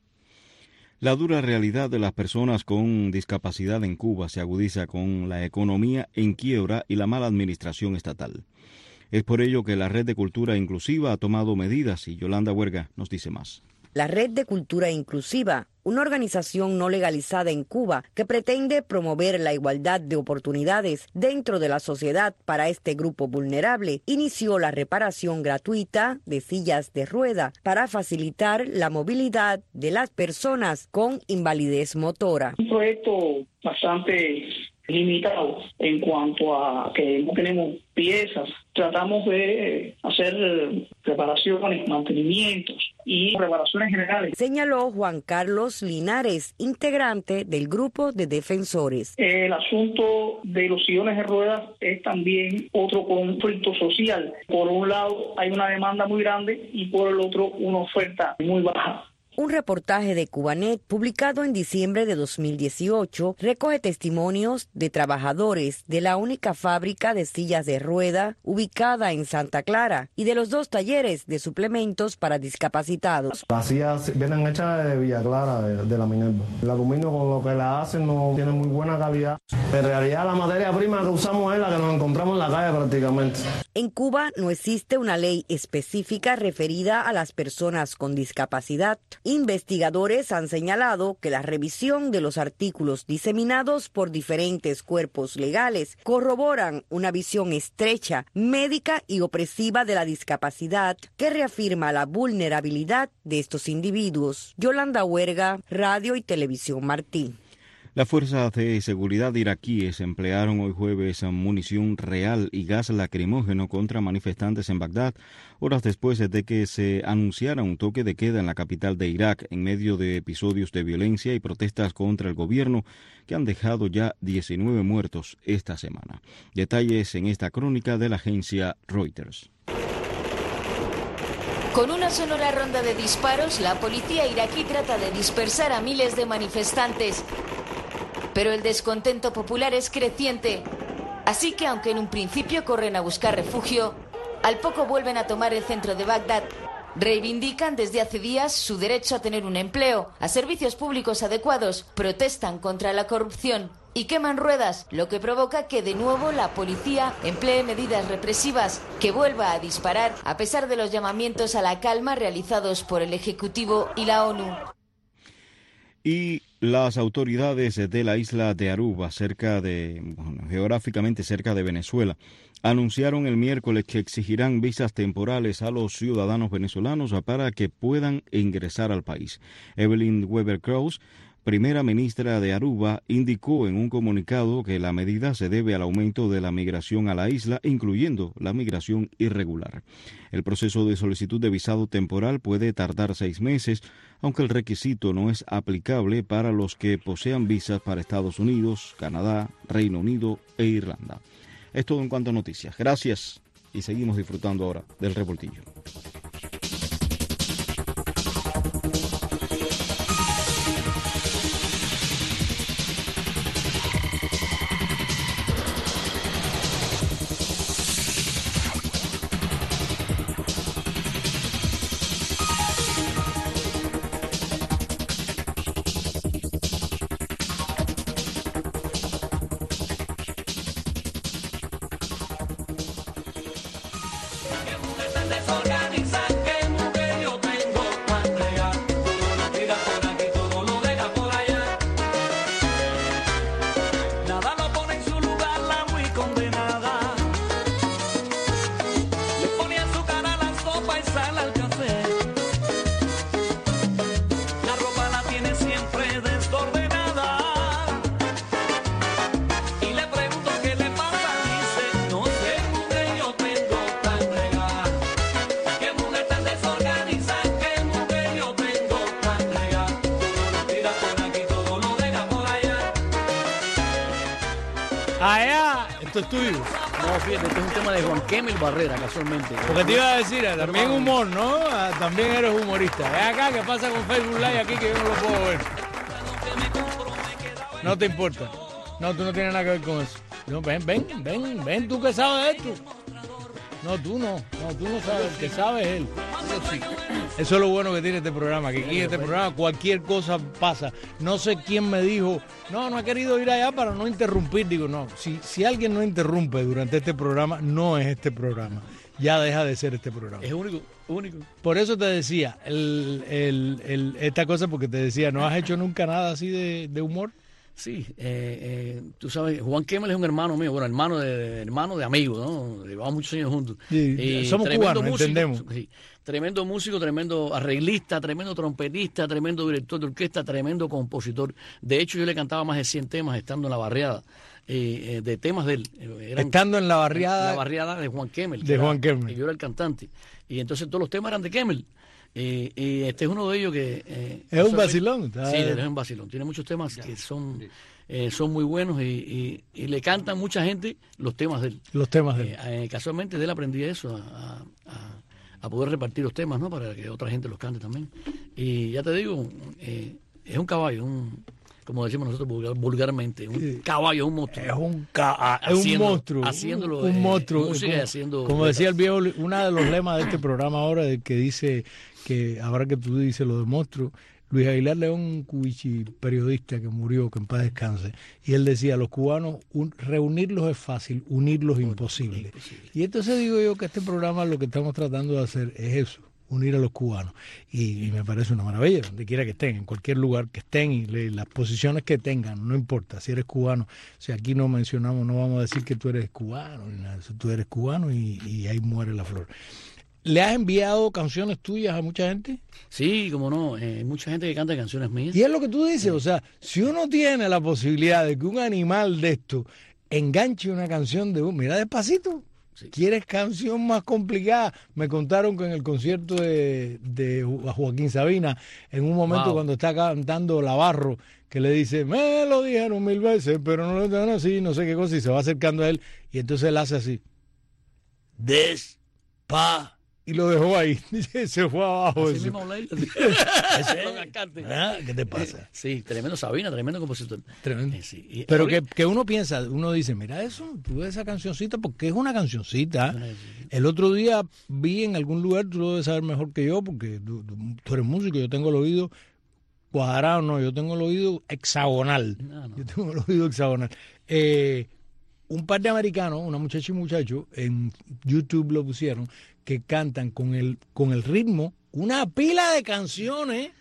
La dura realidad de las personas con discapacidad en Cuba se agudiza con la economía en quiebra y la mala administración estatal. Es por ello que la Red de Cultura Inclusiva ha tomado medidas y Yolanda Huerga nos dice más. La Red de Cultura Inclusiva, una organización no legalizada en Cuba que pretende promover la igualdad de oportunidades dentro de la sociedad para este grupo vulnerable, inició la reparación gratuita de sillas de rueda para facilitar la movilidad de las personas con invalidez motora. Un proyecto bastante limitado en cuanto a que no tenemos piezas. Tratamos de hacer reparaciones, mantenimientos y reparaciones generales. Señaló Juan Carlos Linares, integrante del grupo de defensores. El asunto de los sillones de ruedas es también otro conflicto social. Por un lado hay una demanda muy grande y por el otro una oferta muy baja. Un reportaje de Cubanet publicado en diciembre de dos mil dieciocho recoge testimonios de trabajadores de la única fábrica de sillas de rueda ubicada en Santa Clara y de los dos talleres de suplementos para discapacitados. Las sillas vienen hechas de Villa Clara, de, de la Minerva. El aluminio con lo que la hacen no tiene muy buena calidad. En realidad la materia prima que usamos es la que nos encontramos en la calle prácticamente. En Cuba no existe una ley específica referida a las personas con discapacidad. Investigadores han señalado que la revisión de los artículos diseminados por diferentes cuerpos legales corroboran una visión estrecha, médica y opresiva de la discapacidad que reafirma la vulnerabilidad de estos individuos. Yolanda Huerga, Radio y Televisión Martí. Las fuerzas de seguridad iraquíes emplearon hoy jueves munición real y gas lacrimógeno contra manifestantes en Bagdad, horas después de que se anunciara un toque de queda en la capital de Irak en medio de episodios de violencia y protestas contra el gobierno que han dejado ya diecinueve muertos esta semana. Detalles en esta crónica de la agencia Reuters. Con una sonora ronda de disparos, la policía iraquí trata de dispersar a miles de manifestantes. Pero el descontento popular es creciente, así que aunque en un principio corren a buscar refugio, al poco vuelven a tomar el centro de Bagdad. Reivindican desde hace días su derecho a tener un empleo, a servicios públicos adecuados, protestan contra la corrupción y queman ruedas, lo que provoca que de nuevo la policía emplee medidas represivas, que vuelva a disparar a pesar de los llamamientos a la calma realizados por el Ejecutivo y la ONU. Y Las autoridades de la isla de Aruba, cerca de, bueno, geográficamente cerca de Venezuela, anunciaron el miércoles que exigirán visas temporales a los ciudadanos venezolanos para que puedan ingresar al país. Evelyn Weber Krause, primera ministra de Aruba, indicó en un comunicado que la medida se debe al aumento de la migración a la isla, incluyendo la migración irregular. El proceso de solicitud de visado temporal puede tardar seis meses, aunque el requisito no es aplicable para los que posean visas para Estados Unidos, Canadá, Reino Unido e Irlanda. Es todo en cuanto a noticias. Gracias y seguimos disfrutando ahora del revoltillo. Allá, esto es tuyo. No, fíjate, este es un tema de Juan Kemel Barrera, casualmente. Porque te iba a decir, también humor, ¿no? También eres humorista. Ven acá, ¿qué pasa con Facebook Live aquí que yo no lo puedo ver? No te importa. No, tú no tienes nada que ver con eso. No, ven, ven, ven, ven, tú que sabes esto. No, tú no. No, tú no sabes. El que sabe es él. Eso sí. Eso es lo bueno que tiene este programa, que aquí en este programa cualquier cosa pasa. No sé quién me dijo, no, no he querido ir allá para no interrumpir. Digo, no, si, si alguien no interrumpe durante este programa, no es este programa. Ya deja de ser este programa. Es único, único. Por eso te decía, el, el, el, esta cosa, porque te decía, ¿no has hecho nunca nada así de, de humor? Sí, eh, eh, tú sabes, Juan Kemel es un hermano mío, bueno, hermano de hermano de amigo, ¿no? Llevamos muchos años juntos. Sí, y somos cubanos, músico, entendemos. Sí, tremendo músico, tremendo arreglista, tremendo trompetista, tremendo director de orquesta, tremendo compositor. De hecho, yo le cantaba más de cien temas estando en la barriada, eh, eh, de temas de él. Eran, estando en la barriada. La barriada de Juan Kemel. De Juan Kemel. Y yo era el cantante. Y entonces todos los temas eran de Kemel. Y, y este es uno de ellos que... Eh, es un vacilón. Sí, es un vacilón. Tiene muchos temas que son... Eh, son muy buenos y, y, y le cantan mucha gente los temas de él. Los temas de él. Eh, eh, casualmente de él aprendí eso, a, a, a poder repartir los temas, ¿no? Para que otra gente los cante también. Y ya te digo, eh, es un caballo, un, como decimos nosotros vulgar, vulgarmente, un sí. caballo, un monstruo. Es un, ca es un monstruo. Haciéndolo, un, un eh, monstruo. Música como, haciendo como decía el viejo, uno de los lemas de este programa ahora, de que dice que ahora que tú dices lo de monstruo, Luis Aguilar León Cuichi, periodista que murió, que en paz descanse, y él decía, los cubanos, un, reunirlos es fácil, unirlos es imposible. imposible. Y entonces digo yo que este programa lo que estamos tratando de hacer es eso, unir a los cubanos. Y, y me parece una maravilla, donde quiera que estén, en cualquier lugar que estén, y le, las posiciones que tengan, no importa si eres cubano. O sea, aquí no mencionamos, no vamos a decir que tú eres cubano, ni nada, tú eres cubano y, y ahí muere la flor. ¿Le has enviado canciones tuyas a mucha gente? Sí, como no, hay eh, mucha gente que canta canciones mías. Y es lo que tú dices, o sea, si uno tiene la posibilidad de que un animal de esto enganche una canción de un... Mira, Despacito, sí. ¿Quieres canción más complicada? Me contaron que en el concierto de, de Joaquín Sabina, en un momento wow. cuando está cantando Lavarro, que le dice, me lo dijeron mil veces, pero no lo dan así, no sé qué cosa, y se va acercando a él, y entonces él hace así. Despa... Y lo dejó ahí, se fue abajo. Así mismo hablé. ¿Ah? ¿Qué te pasa? Sí, tremendo Sabina, tremendo compositor. Tremendo. Eh, sí. y, Pero que, que uno piensa, uno dice, mira eso, tú ves esa cancioncita, porque es una cancioncita. El otro día vi en algún lugar, tú lo debes saber mejor que yo, porque tú, tú eres músico, yo tengo el oído cuadrado, no, yo tengo el oído hexagonal. No, no. Yo tengo el oído hexagonal. Eh, un par de americanos, una muchacha y un muchacho, en YouTube lo pusieron, que cantan con el con el ritmo una pila de canciones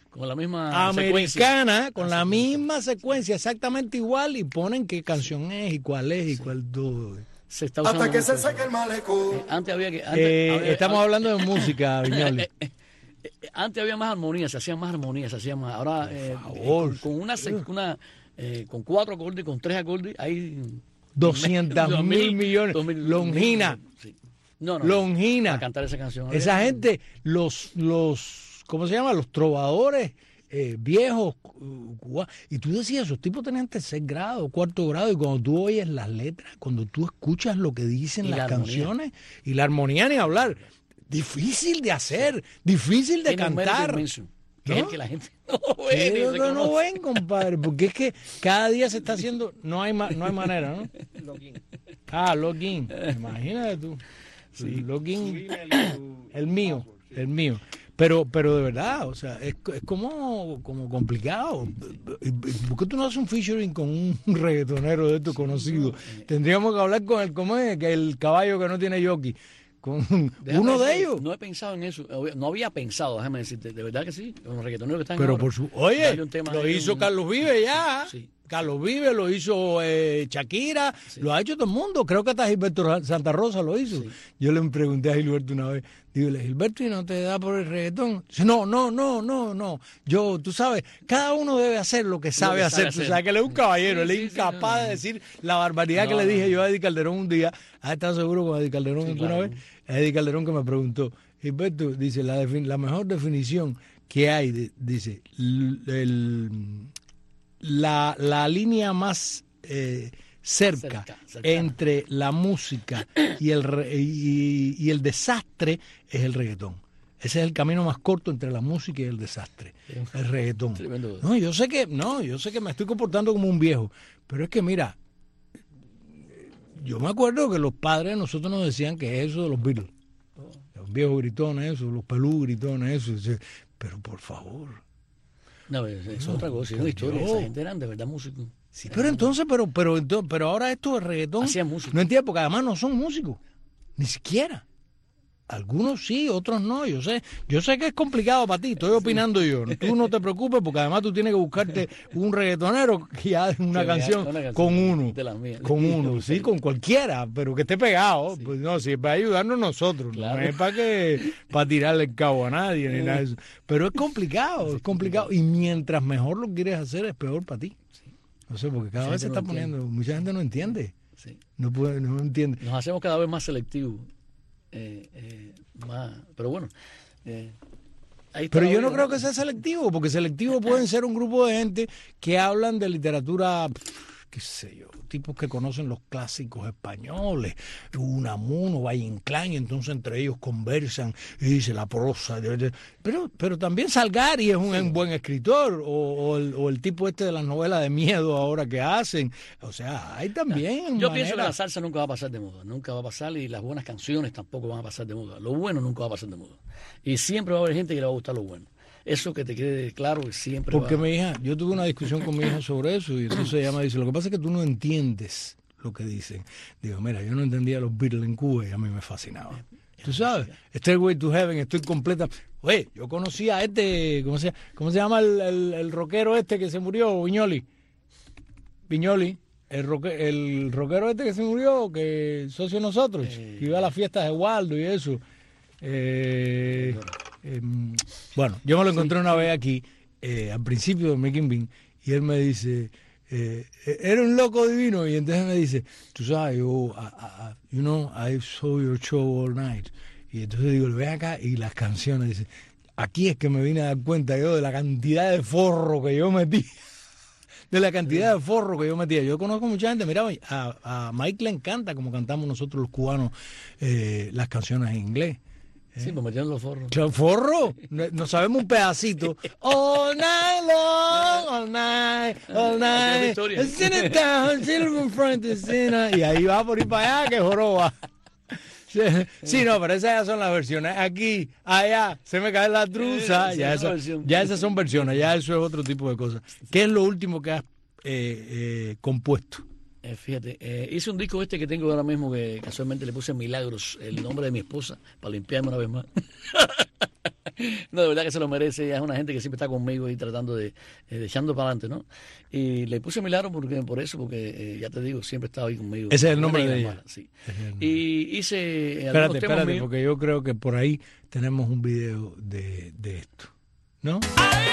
con la misma americana, secuencia. con la misma secuencia, exactamente igual, y ponen qué canción es y cuál es y sí. cuál todo. Se está usando hasta que se mucho. seque el malecón. Eh, antes había que... Antes, Eh, había- estamos había- hablando de música, Viñoli. Eh, eh, eh, antes había más armonía, se hacían más armonías, se hacían más. Ahora, eh, favor. con, con una, sec- una eh, con cuatro acordes, con tres acordes, hay doscientos dos mil millones. dos mil- Longina. Sí. No, no, Longina. a cantar esa canción. Esa gente, los, los, ¿cómo se llama? Los trovadores eh, viejos. uh, cua- Y tú decías, esos tipos tenían tercer grado, cuarto grado, y cuando tú oyes las letras, cuando tú escuchas lo que dicen Y las la armonía. canciones, y la armonía ni hablar, difícil de hacer, difícil de Tiene un mérito cantar. inmenso, que ¿No? es el que la gente no ve ni Pero que no reconoce. ven, compadre, porque es que cada día se está haciendo, no hay ma- no hay manera, ¿no? Ah, login, imagínate tú. Login, el mío, el mío. Pero, pero de verdad, o sea, es, es como, como complicado. ¿Por qué tú no haces un featuring con un reggaetonero de estos conocidos? Tendríamos que hablar con el, ¿cómo es? Que el caballo que no tiene jockey. Con Déjame uno de decir, ellos. No he pensado en eso, no había pensado, déjame decirte, de verdad que sí, con los reggaetoneros que están Pero ahora, por su... Oye, darle un tema lo ahí, hizo un- Carlos Vive ya. Sí. Carlos Vive lo hizo eh, Shakira, lo ha hecho todo el mundo. Creo que hasta Gilberto Santa Rosa lo hizo. Sí. Yo le pregunté a Gilberto una vez, digo, Gilberto, ¿y no te da por el reggaetón? Dice, no, no, no, no, no. Yo, tú sabes, cada uno debe hacer lo que sabe que hacer. sabe Tú hacer. sabes que él es un caballero, Sí, él es sí, sí, incapaz no, no. de decir la barbaridad que No, le no, dije no. yo a Eddie Calderón un día. ¿Has estado seguro con Eddie Calderón Sí, alguna claro. vez? A Eddie Calderón que me preguntó, Gilberto, dice, la, defin- la mejor definición que hay, de- dice, l- el, la, la línea más eh, cerca, Cerca, cercana. entre la música y el, re- y, y el desastre es el reggaetón. Ese es el camino más corto entre la música y el desastre, el reggaetón. Tremendo. No, yo sé que, no, yo sé que me estoy comportando como un viejo, pero es que mira, yo me acuerdo que los padres de nosotros nos decían que eso de los Beatles, los viejos gritones, eso, los pelú gritones, eso, dice, pero por favor. No, es, es No, otra cosa, es por una historia, Dios. esa gente eran de verdad músicos. Sí, pero entonces, pero, pero, entonces, pero ahora esto de reggaetón, Hacían música. no entiendo, porque además no son músicos, ni siquiera. Algunos sí, otros no, yo sé, yo sé que es complicado para ti, estoy opinando yo, tú no te preocupes porque además tú tienes que buscarte un reggaetonero que haga una Que me haga canción una canción con uno, de las mías. con uno, sí, con cualquiera, pero que esté pegado, pues no, si es para ayudarnos nosotros, Claro. no es para que, para tirarle el cabo a nadie ni nada de eso, pero es complicado, es complicado, y mientras mejor lo quieres hacer es peor para ti, no sé, porque cada Mucha vez se gente está no entiende. poniendo, mucha gente no entiende, Sí. no puede, no entiende. Nos hacemos cada vez más selectivos. Eh, eh, más, pero bueno. Eh, ahí está Pero la yo no vida, creo que sea selectivo, porque selectivo pueden ser un grupo de gente que hablan de literatura, pf, qué sé yo, tipos que conocen los clásicos españoles, Unamuno, Valle Inclán, y entonces entre ellos conversan y dice la prosa. de- de- Pero, pero también Salgari es un, un buen escritor, o, o el, o el tipo este de las novelas de miedo ahora que hacen. O sea, hay también Yo pienso que la maneras. salsa nunca va a pasar de moda, nunca va a pasar, y las buenas canciones tampoco van a pasar de moda. Lo bueno nunca va a pasar de moda. Y siempre va a haber gente que le va a gustar lo bueno. Eso que te quede claro, que siempre Porque va mi hija, yo tuve una discusión con mi hija sobre eso, y entonces ella me dice, lo que pasa es que tú no entiendes lo que dicen. Digo, mira, yo no entendía los Beatles en Cuba y a mí me fascinaba. Tú sabes, Stairway to Heaven, estoy completa. Oye, yo conocí a este, ¿cómo se, cómo se llama el, el, el rockero este que se murió? Viñoli. Viñoli. El, roque, el rockero este que se murió, que socio de nosotros, Eh. que iba a las fiestas de Waldo y eso. Eh, eh, bueno, yo me lo encontré una vez aquí, eh, al principio de Making Bean, y él me dice, eh, era un loco divino, y entonces me dice, tú sabes, yo, I, I, you know, I saw your show all night. Y entonces digo, ven acá, y las canciones, dice, aquí es que me vine a dar cuenta yo de la cantidad de forro que yo metí. De la cantidad de forro que yo metía. Yo conozco mucha gente, mira, a, a Mike le encanta como cantamos nosotros los cubanos eh, las canciones en inglés. Sí, pues metieron los forros. Claro, forro, no, no sabemos un pedacito. All night long, all night, all night. Sing it down, silver front, y ahí va por ir para allá, que joroba. Sí, sí, no, pero esas ya son las versiones. Aquí, allá, se me cae la truza. Eh, Ya, esa esa, versión. ya esas son versiones, ya eso es otro tipo de cosas. ¿Qué es lo último que has eh, eh, compuesto? Eh, fíjate, eh, hice un disco este que tengo ahora mismo que casualmente le puse Milagros, el nombre de mi esposa, para limpiarme una vez más. No, de verdad que se lo merece. Es una gente que siempre está conmigo y tratando de, de echando para adelante, ¿no? Y le puse Milagro porque, por eso, porque eh, ya te digo, siempre estaba ahí conmigo. Ese es el nombre de ella. Sí. Y hice. Espérate, espérate, míos. Porque yo creo que por ahí tenemos un video de, de esto, ¿no?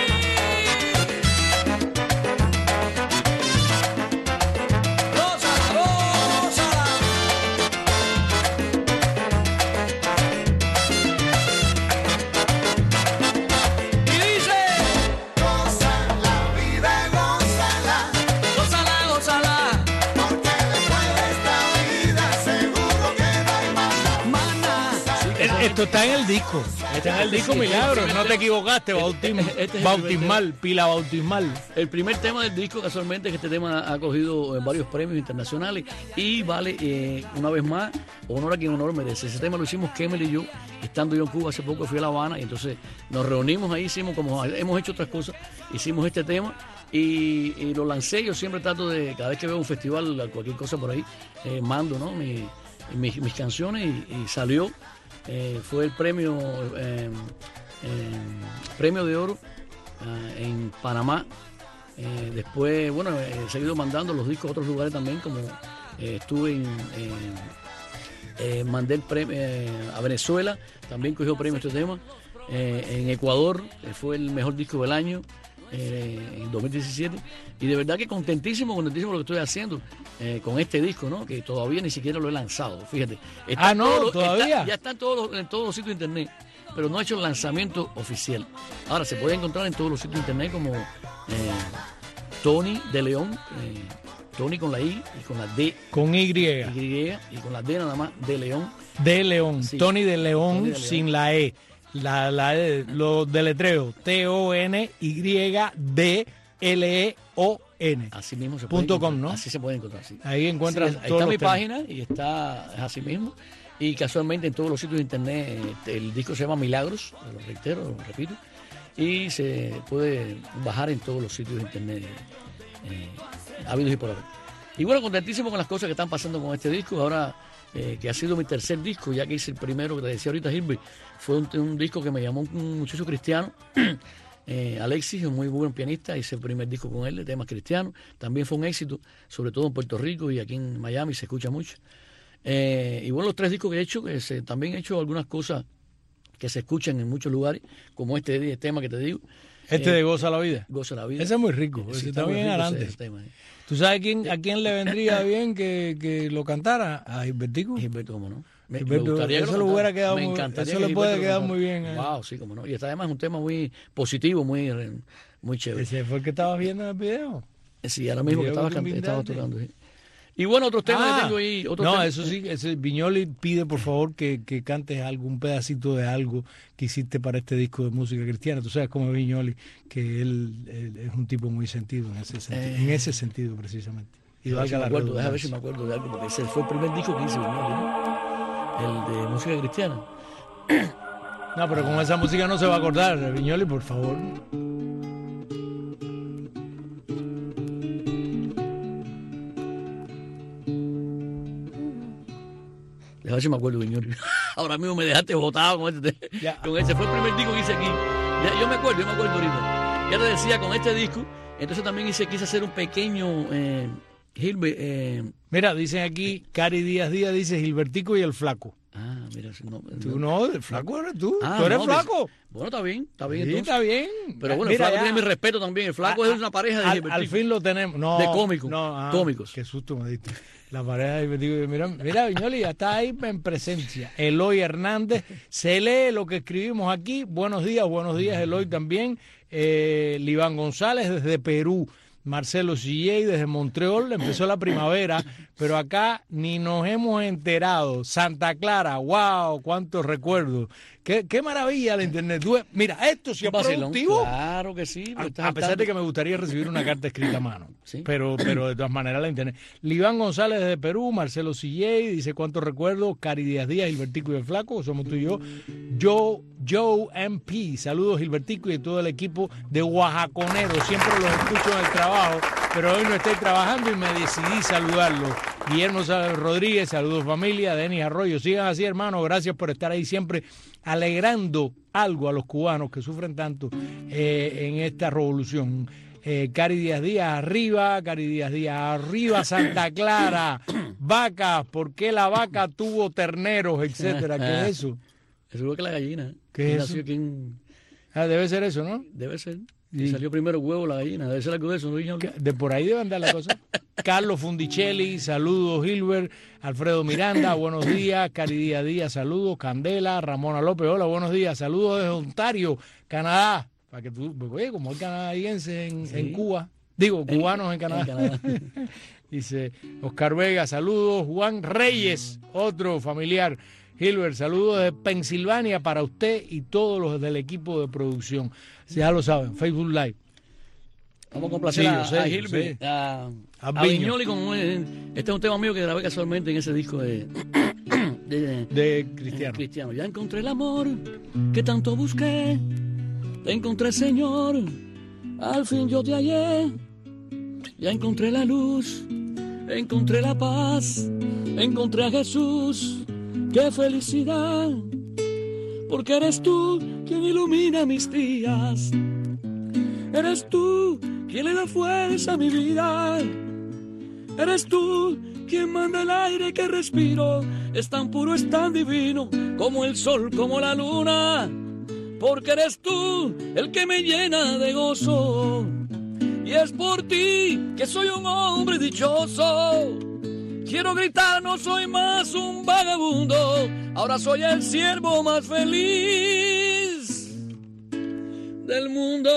Esto está en el disco, está en el disco Milagro, no te equivocaste, bautism, este es bautismal, pila bautismal. El primer tema del disco, casualmente, es que este tema ha cogido varios premios internacionales y vale, eh, una vez más, honor a quien honor merece. Ese tema lo hicimos Kemel y yo, estando yo en Cuba hace poco, fui a La Habana y entonces nos reunimos ahí, hicimos como hemos hecho otras cosas, hicimos este tema y, y lo lancé. Yo siempre trato de, cada vez que veo un festival, cualquier cosa por ahí, eh, mando, ¿no? Mi, mis, mis canciones y, y salió. Eh, fue el premio eh, eh, premio de oro eh, en Panamá. Eh, después, bueno, he seguido mandando los discos a otros lugares también, como eh, estuve en, en eh, mandé el premio eh, a Venezuela, también cogió premio este tema. Eh, en Ecuador eh, fue el mejor disco del año. Eh, en dos mil diecisiete, y de verdad que contentísimo, contentísimo lo que estoy haciendo eh, con este disco, ¿no? Que todavía ni siquiera lo he lanzado, fíjate. Está ah, no, los, todavía. Está, ya está en todos, los, en todos los sitios de internet, pero no ha hecho el lanzamiento oficial. Ahora se puede encontrar en todos los sitios de internet como eh, Tony de León, eh, Tony con la I y con la D. Con Y. Y y con la D nada más, de León. De León, sí. Tony de León, Tony de León sin la E. La, la, lo deletreo T O N Y D L E O N. Así mismo se puede punto com, ¿no? Así se puede encontrar. Sí. Ahí encuentras. Sí, ahí está mi temas. Página y está es así mismo. Y casualmente en todos los sitios de internet el disco se llama Milagros, lo reitero, lo repito, y se puede bajar en todos los sitios de internet eh, habidos y por haber. Y bueno, contentísimo con las cosas que están pasando con este disco. Ahora eh, que ha sido mi tercer disco, ya que hice el primero que te decía ahorita, Gilbert, fue un, un disco que me llamó un muchacho cristiano, eh, Alexis, un muy buen pianista, hice el primer disco con él de temas cristianos, también fue un éxito, sobre todo en Puerto Rico y aquí en Miami se escucha mucho. Eh, y bueno, los tres discos que he hecho, que se, también he hecho algunas cosas que se escuchan en muchos lugares, como este tema que te digo. Este eh, de Goza la Vida. Goza la Vida. Ese es muy rico, ese sí, está bien adelante. Ese, ese tema, eh. ¿Tú sabes quién, a quién le vendría bien que, que lo cantara? A Gilbertico. Gilberto, ¿cómo no? Me, Gilberto, me gustaría eso que lo hubiera quedado me muy, encantaría eso le puede quedar muy bien. Eh. Wow, sí, cómo no. Y está además un tema muy positivo, muy, muy chévere. ¿Ese fue el que estabas viendo en el video? Sí, ahora mismo que estabas estaba tocando. Sí. Y bueno, otros temas ah, que tengo ahí. Otros no, temas. eso sí, ese Viñoli pide por favor que, que cantes algún pedacito de algo que hiciste para este disco de música cristiana. Tú sabes cómo es Viñoli, que él, él es un tipo muy sentido en ese sentido, eh, en ese sentido precisamente. Y a ver si me acuerdo, déjame ver si me acuerdo de algo, porque ese fue el primer disco que hice Viñoli, ¿no? El de música cristiana. No, pero con esa música no se va a acordar, Viñoli, por favor. A ver si me acuerdo, Viñoli. Ahora mismo me dejaste botado con este. Ya. Con ese fue el primer disco que hice aquí. Ya, yo me acuerdo, yo me acuerdo ahorita. Ya te decía, con este disco, entonces también hice, quise hacer un pequeño eh, Gilbert. Eh, Mira, dicen aquí, Cari Díaz Díaz dice Gilbertico y el Flaco. Ah, mira, no, tú no, el flaco eres tú. Ah, tú eres no, flaco. Bueno, está bien, está bien. Sí, entonces. está bien. Pero bueno, mira, el flaco ya. tiene mi respeto también. El flaco a, es una pareja de al, Gilbertico. Al fin lo tenemos. No, de cómicos. No, ah, cómicos. Qué susto me diste. La pareja de Gilbertico. Mira, mira, Viñoli, ya está ahí en presencia. Eloy Hernández. Se lee lo que escribimos aquí. Buenos días, buenos días, Eloy también. Eh, Liván González desde Perú. Marcelo Silley desde Montreal, empezó la primavera, pero acá ni nos hemos enterado. Santa Clara, wow, cuántos recuerdos. Qué, qué maravilla la internet. Tú, mira, esto sí es productivo. Claro que sí. A, a pesar de que me gustaría recibir una carta escrita a mano. ¿Sí? Pero, pero de todas maneras la internet. Liván González desde Perú, Marcelo Silley, dice cuántos recuerdos. Cari Díaz Díaz, Gilbertico y el Flaco, somos tú y yo. Joe, Joe M P, saludos Gilbertico y todo el equipo de Oaxaconero. Siempre los escucho en el trabajo, pero hoy no estoy trabajando y me decidí saludarlos. Guillermo Rodríguez, saludos familia. Denis Arroyo, sigan así, hermano. Gracias por estar ahí siempre alegrando algo a los cubanos que sufren tanto eh, en esta revolución. Eh, Cari Díaz Díaz, arriba, Cari Díaz Díaz, arriba Santa Clara, vacas, ¿por qué la vaca tuvo terneros, etcétera? ¿Qué es eso? Es igual que la gallina. ¿Qué es eso? En... Ah, debe ser eso, ¿no? Debe ser. Sí. Y salió primero el huevo la gallina, debe ser algo de eso, ¿no? De por ahí debe andar la cosa. Carlos Fundicelli, saludos Gilbert, Alfredo Miranda, buenos días, Cari Díaz Díaz, saludos, Candela, Ramona López, hola, buenos días, saludos desde Ontario, Canadá. Para que tú, oye, como hay canadienses en, sí. en Cuba, digo, cubanos en, en Canadá. En Canadá. Dice Oscar Vega, saludos. Juan Reyes, otro familiar. Gilbert, saludos de Pensilvania para usted y todos los del equipo de producción. Ya lo saben, Facebook Live. Vamos a complacer sí, a, sé, a Gilbert, a, a, a Viñoli con este es un tema mío que grabé casualmente en ese disco de de, de Cristiano. Cristiano. Ya encontré el amor que tanto busqué. Te encontré, Señor, al fin yo te hallé. Ya encontré la luz, encontré la paz, encontré a Jesús. ¡Qué felicidad! Porque eres tú quien ilumina mis días. Eres tú quien le da fuerza a mi vida. Eres tú quien manda el aire que respiro. Es tan puro, es tan divino, como el sol, como la luna. Porque eres tú el que me llena de gozo. Y es por ti que soy un hombre dichoso. Quiero gritar, no soy más un vagabundo. Ahora soy el siervo más feliz del mundo.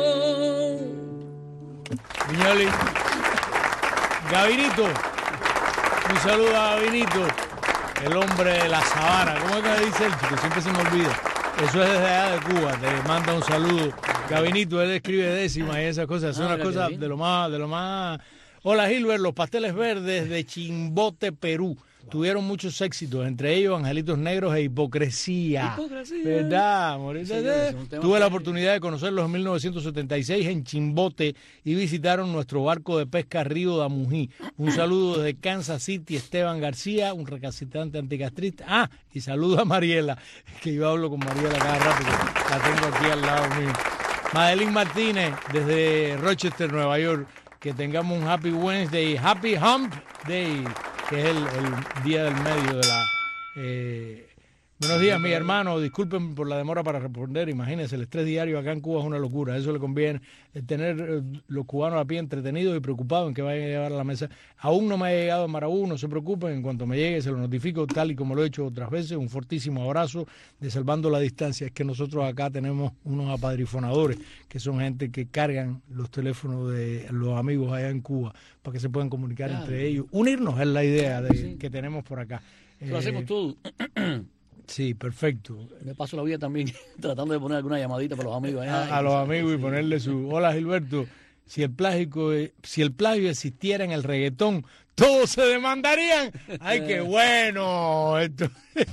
Viñoli. Gabinito. Un saludo a Gabinito, el hombre de la sabana. ¿Cómo es que dice él, chico? Siempre se me olvida. Eso es desde allá de Cuba, te manda un saludo. Gabinito, él escribe décimas y esas cosas, son ah, unas cosas de lo más, de lo más. Hola Gilbert, los pasteles verdes de Chimbote, Perú. Wow. Tuvieron muchos éxitos, entre ellos Angelitos Negros e Hipocresía. Hipocresía. ¿Verdad? Sí, tuve la oportunidad de conocerlos en mil novecientos setenta y seis en Chimbote y visitaron nuestro barco de pesca Río Damují. Un saludo desde Kansas City, Esteban García, un recalcitrante anticastrista. Ah, y saludo a Mariela, que yo hablo con Mariela cada rato, que la tengo aquí al lado mío. Madeline Martínez, desde Rochester, Nueva York. Que tengamos un Happy Wednesday, Happy Hump Day, que es el, el día del medio de la... Eh... Buenos días, mi hermano. Disculpen por la demora para responder. Imagínense, el estrés diario acá en Cuba es una locura. Eso le conviene tener eh, los cubanos a pie entretenidos y preocupados en que vayan a llevar a la mesa. Aún no me ha llegado el Marabú, no se preocupen. En cuanto me llegue, se lo notifico, tal y como lo he hecho otras veces. Un fortísimo abrazo de Salvando la Distancia. Es que nosotros acá tenemos unos apadrifonadores, que son gente que cargan los teléfonos de los amigos allá en Cuba para que se puedan comunicar claro. entre ellos. Unirnos es la idea de, sí. que tenemos por acá. Lo eh, hacemos todo. Sí, perfecto. Me paso la vida también tratando de poner alguna llamadita para los amigos. Allá, a, a los amigos y ponerle su... Hola, Gilberto. Si el plagio, si el plagio existiera en el reggaetón, todos se demandarían. ¡Ay, qué bueno! Esto...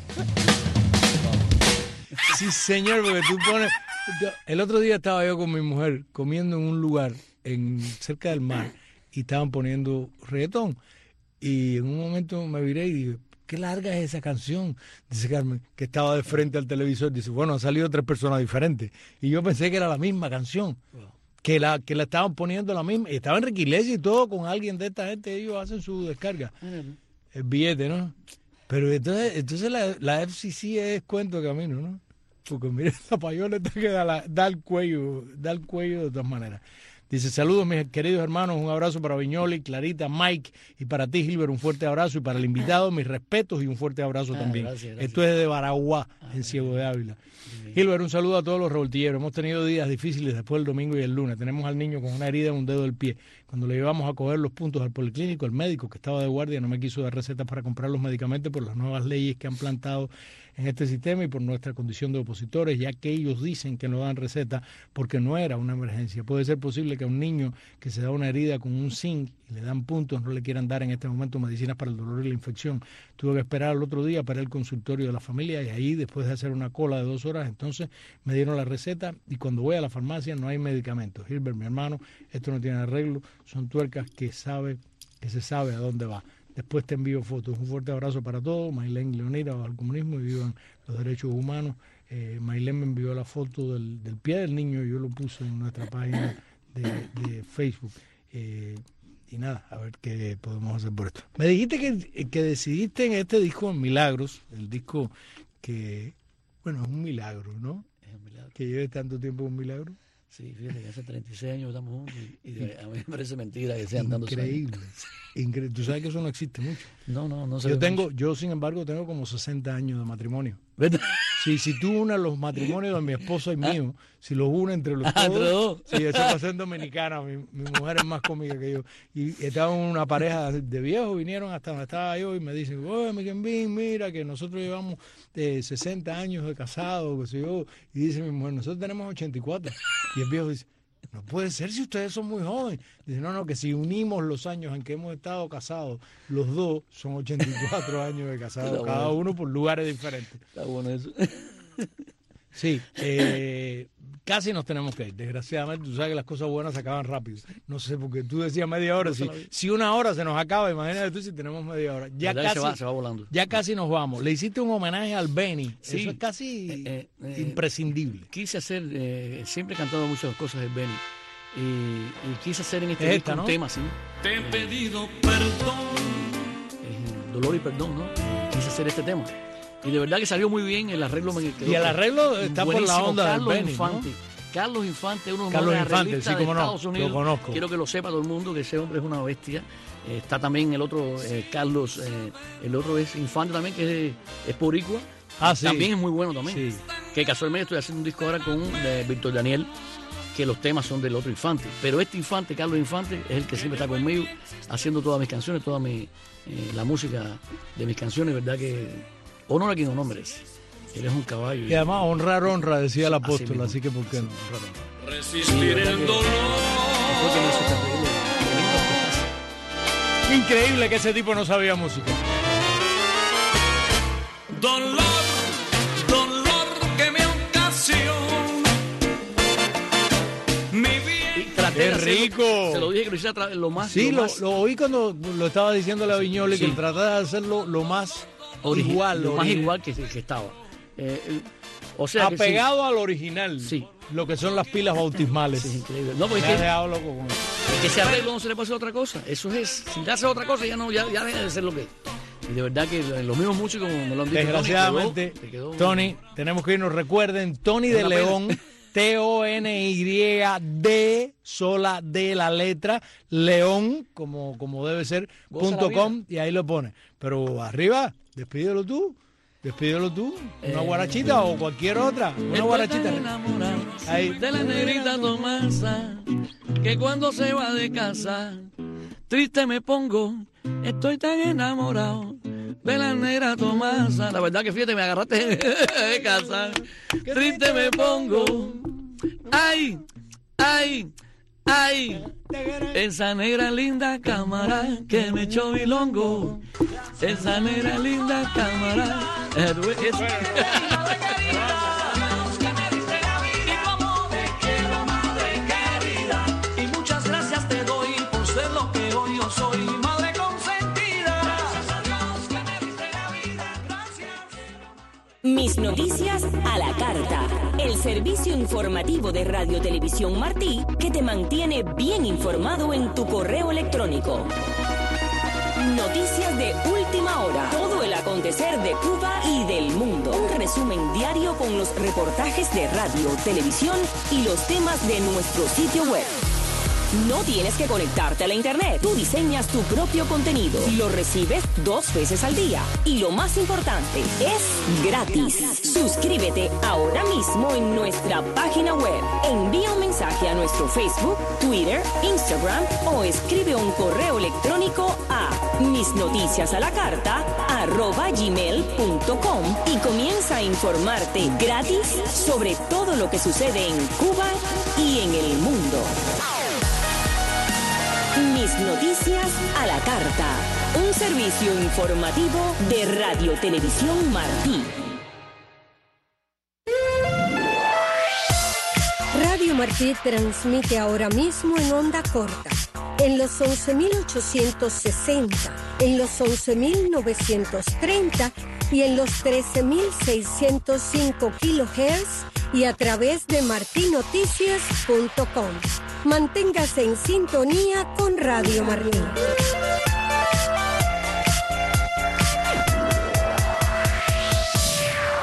Sí, señor, porque tú pones... El otro día estaba yo con mi mujer comiendo en un lugar en cerca del mar y estaban poniendo reggaetón. Y en un momento me viré y dije... ¿Qué larga es esa canción? Dice Carmen, que estaba de frente al televisor. Dice, bueno, han salido tres personas diferentes. Y yo pensé que era la misma canción, wow. que la que la estaban poniendo la misma. Y estaba Enrique Iglesias y todo con alguien de esta gente. Ellos hacen su descarga. Uh-huh. El billete, ¿no? Pero entonces, entonces la, la F C C es cuento de camino, ¿no? Porque mire, la payoleta que da, la, da el cuello, da el cuello de todas maneras. Dice, saludos mis queridos hermanos, un abrazo para Viñoli, Clarita, Mike y para ti Gilbert, un fuerte abrazo y para el invitado mis respetos y un fuerte abrazo ah, también. Gracias, gracias. Esto es de Baraguá, ah, en Ciego de Ávila. Bien. Gilbert, un saludo a todos los revoltilleros. Hemos tenido días difíciles después del domingo y el lunes. Tenemos al niño con una herida en un dedo del pie. Cuando le llevamos a coger los puntos al policlínico, el médico que estaba de guardia no me quiso dar recetas para comprar los medicamentos por las nuevas leyes que han plantado en este sistema y por nuestra condición de opositores, ya que ellos dicen que no dan receta porque no era una emergencia. Puede ser posible que a un niño que se da una herida con un zinc y le dan puntos no le quieran dar en este momento medicinas para el dolor y la infección. Tuve que esperar al otro día para el consultorio de la familia y ahí, después de hacer una cola de dos horas, entonces me dieron la receta y cuando voy a la farmacia no hay medicamentos. Gilbert, mi hermano, esto no tiene arreglo, son tuercas que sabe, que se sabe a dónde va. después te envío fotos. Un fuerte abrazo para todos. Maylene Leonida, bajo el comunismo y vivan los derechos humanos. Eh, Maylene me envió la foto del, del pie del niño y yo lo puse en nuestra página de, de Facebook. Eh, y nada, a ver qué podemos hacer por esto. Me dijiste que, que decidiste en este disco Milagros, el disco que, bueno, es un milagro, ¿no? Es un milagro. Que lleve tanto tiempo un milagro. Sí, fíjate que hace treinta y seis años estamos juntos y, y a mí me parece mentira que sean tantos años. Increíble. Increíble. Tú sabes que eso no existe mucho. No, no, no sé. Yo tengo, mucho. yo sin embargo tengo como sesenta años de matrimonio. ¿Verdad? Sí, si tú unes los matrimonios de mi esposa y mío, ¿Ah? si los unes entre los ah, dos, sí, eso pasó en Dominicana, mi, mi mujer es más cómica que yo. Y estaba una pareja de viejos, vinieron hasta donde estaba yo y me dicen, oye, Miguel Bin, mira que nosotros llevamos eh, sesenta años de casados, qué sé yo. Y dice mi mujer, nosotros tenemos ochenta y cuatro. Y el viejo dice, no puede ser si ustedes son muy jóvenes. Dice, no, no, que si unimos los años en que hemos estado casados, los dos son ochenta y cuatro años de casados, cada bueno. uno por lugares diferentes. Está bueno eso. Sí, eh, casi nos tenemos que ir. Desgraciadamente, tú sabes que las cosas buenas se acaban rápido. No sé, porque tú decías media hora. Si, si una hora se nos acaba, imagínate tú si tenemos media hora. Ya casi, se va, se va volando. Ya casi nos vamos. Le hiciste un homenaje al Benny. Sí. Eso es casi eh, eh, imprescindible. Quise hacer, eh, siempre he cantado muchas cosas del Benny. Y, y quise hacer en este esta, disco ¿no? un tema así. Te he pedido perdón. Eh, dolor y perdón, ¿no? Quise hacer este tema. Y de verdad que salió muy bien, el arreglo me quedó. Y el arreglo está por la onda Carlos del Benny, Infante. ¿no? Carlos Infante, uno de los Carlos mejores Infante, arreglistas sí, de cómo no, Estados Unidos. lo conozco. Quiero que lo sepa todo el mundo, que ese hombre es una bestia. Eh, está también el otro, eh, Carlos, eh, el otro es Infante también, que es, es boricua. Ah, sí. También es muy bueno también. Sí. Que casualmente estoy haciendo un disco ahora con eh, Víctor Daniel, que los temas son del otro Infante. Pero este Infante, Carlos Infante, es el que siempre está conmigo, haciendo todas mis canciones, toda mi, eh, la música de mis canciones, ¿verdad? Que honor a quien honor merece. Él es un caballo. Y además, honrar, honra, decía el apóstol, así, así que ¿por qué no? Resistir el dolor. Increíble que ese tipo no sabía música. Dolor, dolor que me ocasiona. Mi bien. ¡Qué rico! Se lo dije que lo hiciera lo más. Sí, lo, lo, más, lo oí cuando lo estaba diciendo a Viñoli, sí. que trataba de hacerlo lo más Origi igual. Lo original. más igual que, que estaba. Eh, eh, o sea apegado que sí. al original, sí. Lo que son las pilas bautismales. Sí, es increíble. No, porque me es ha que, dejado loco con eso. Es que ese arreglo no se le puede hacer otra cosa. Eso es, si le hace otra cosa ya no, ya, ya deja de ser lo que es. Y de verdad que los mismos músicos me lo han dicho. Desgraciadamente, Tony, quedó, quedó, Tony, tenemos que irnos. Recuerden, Tony de León, T O N Y D, sola de la letra, León, como, como debe ser, punto com, y ahí lo pone. Pero arriba, despídelo tú. Despídelo tú, una eh, guarachita o cualquier otra, una guarachita. Ahí. De la negrita Tomasa, que cuando se va de casa, triste me pongo, estoy tan enamorado de la negra Tomasa. La verdad que fíjate, me agarraste de casa, triste me pongo, ay, ay, ay, esa negra linda cámara que me echó bilongo, esa negra linda cámara. Es... Y muchas gracias te doy por ser lo que hoy yo soy, madre consentida. Gracias a Dios que me diste la vida. Gracias. Mis noticias a la carta. El servicio informativo de Radio Televisión Martí que te mantiene bien informado en tu correo electrónico. Noticias de última hora. Todo el acontecer de Cuba y del mundo. Un resumen diario con los reportajes de radio, televisión y los temas de nuestro sitio web. No tienes que conectarte a la internet. Tú diseñas tu propio contenido. Lo recibes dos veces al día. Y lo más importante, es gratis. Suscríbete ahora mismo en nuestra página web. Envía un mensaje a nuestro Facebook, Twitter, Instagram o escribe un correo electrónico a misnoticiasalacarta arroba gmail punto com y comienza a informarte gratis sobre todo lo que sucede en Cuba y en el mundo. Mis noticias a la carta. Un servicio informativo de Radio Televisión Martí. Radio Martí transmite ahora mismo en onda corta, en los once mil ochocientos sesenta en los once mil novecientos treinta y en los trece mil seiscientos cinco kilohertz y a través de martin noticias punto com. Manténgase en sintonía con Radio Martín.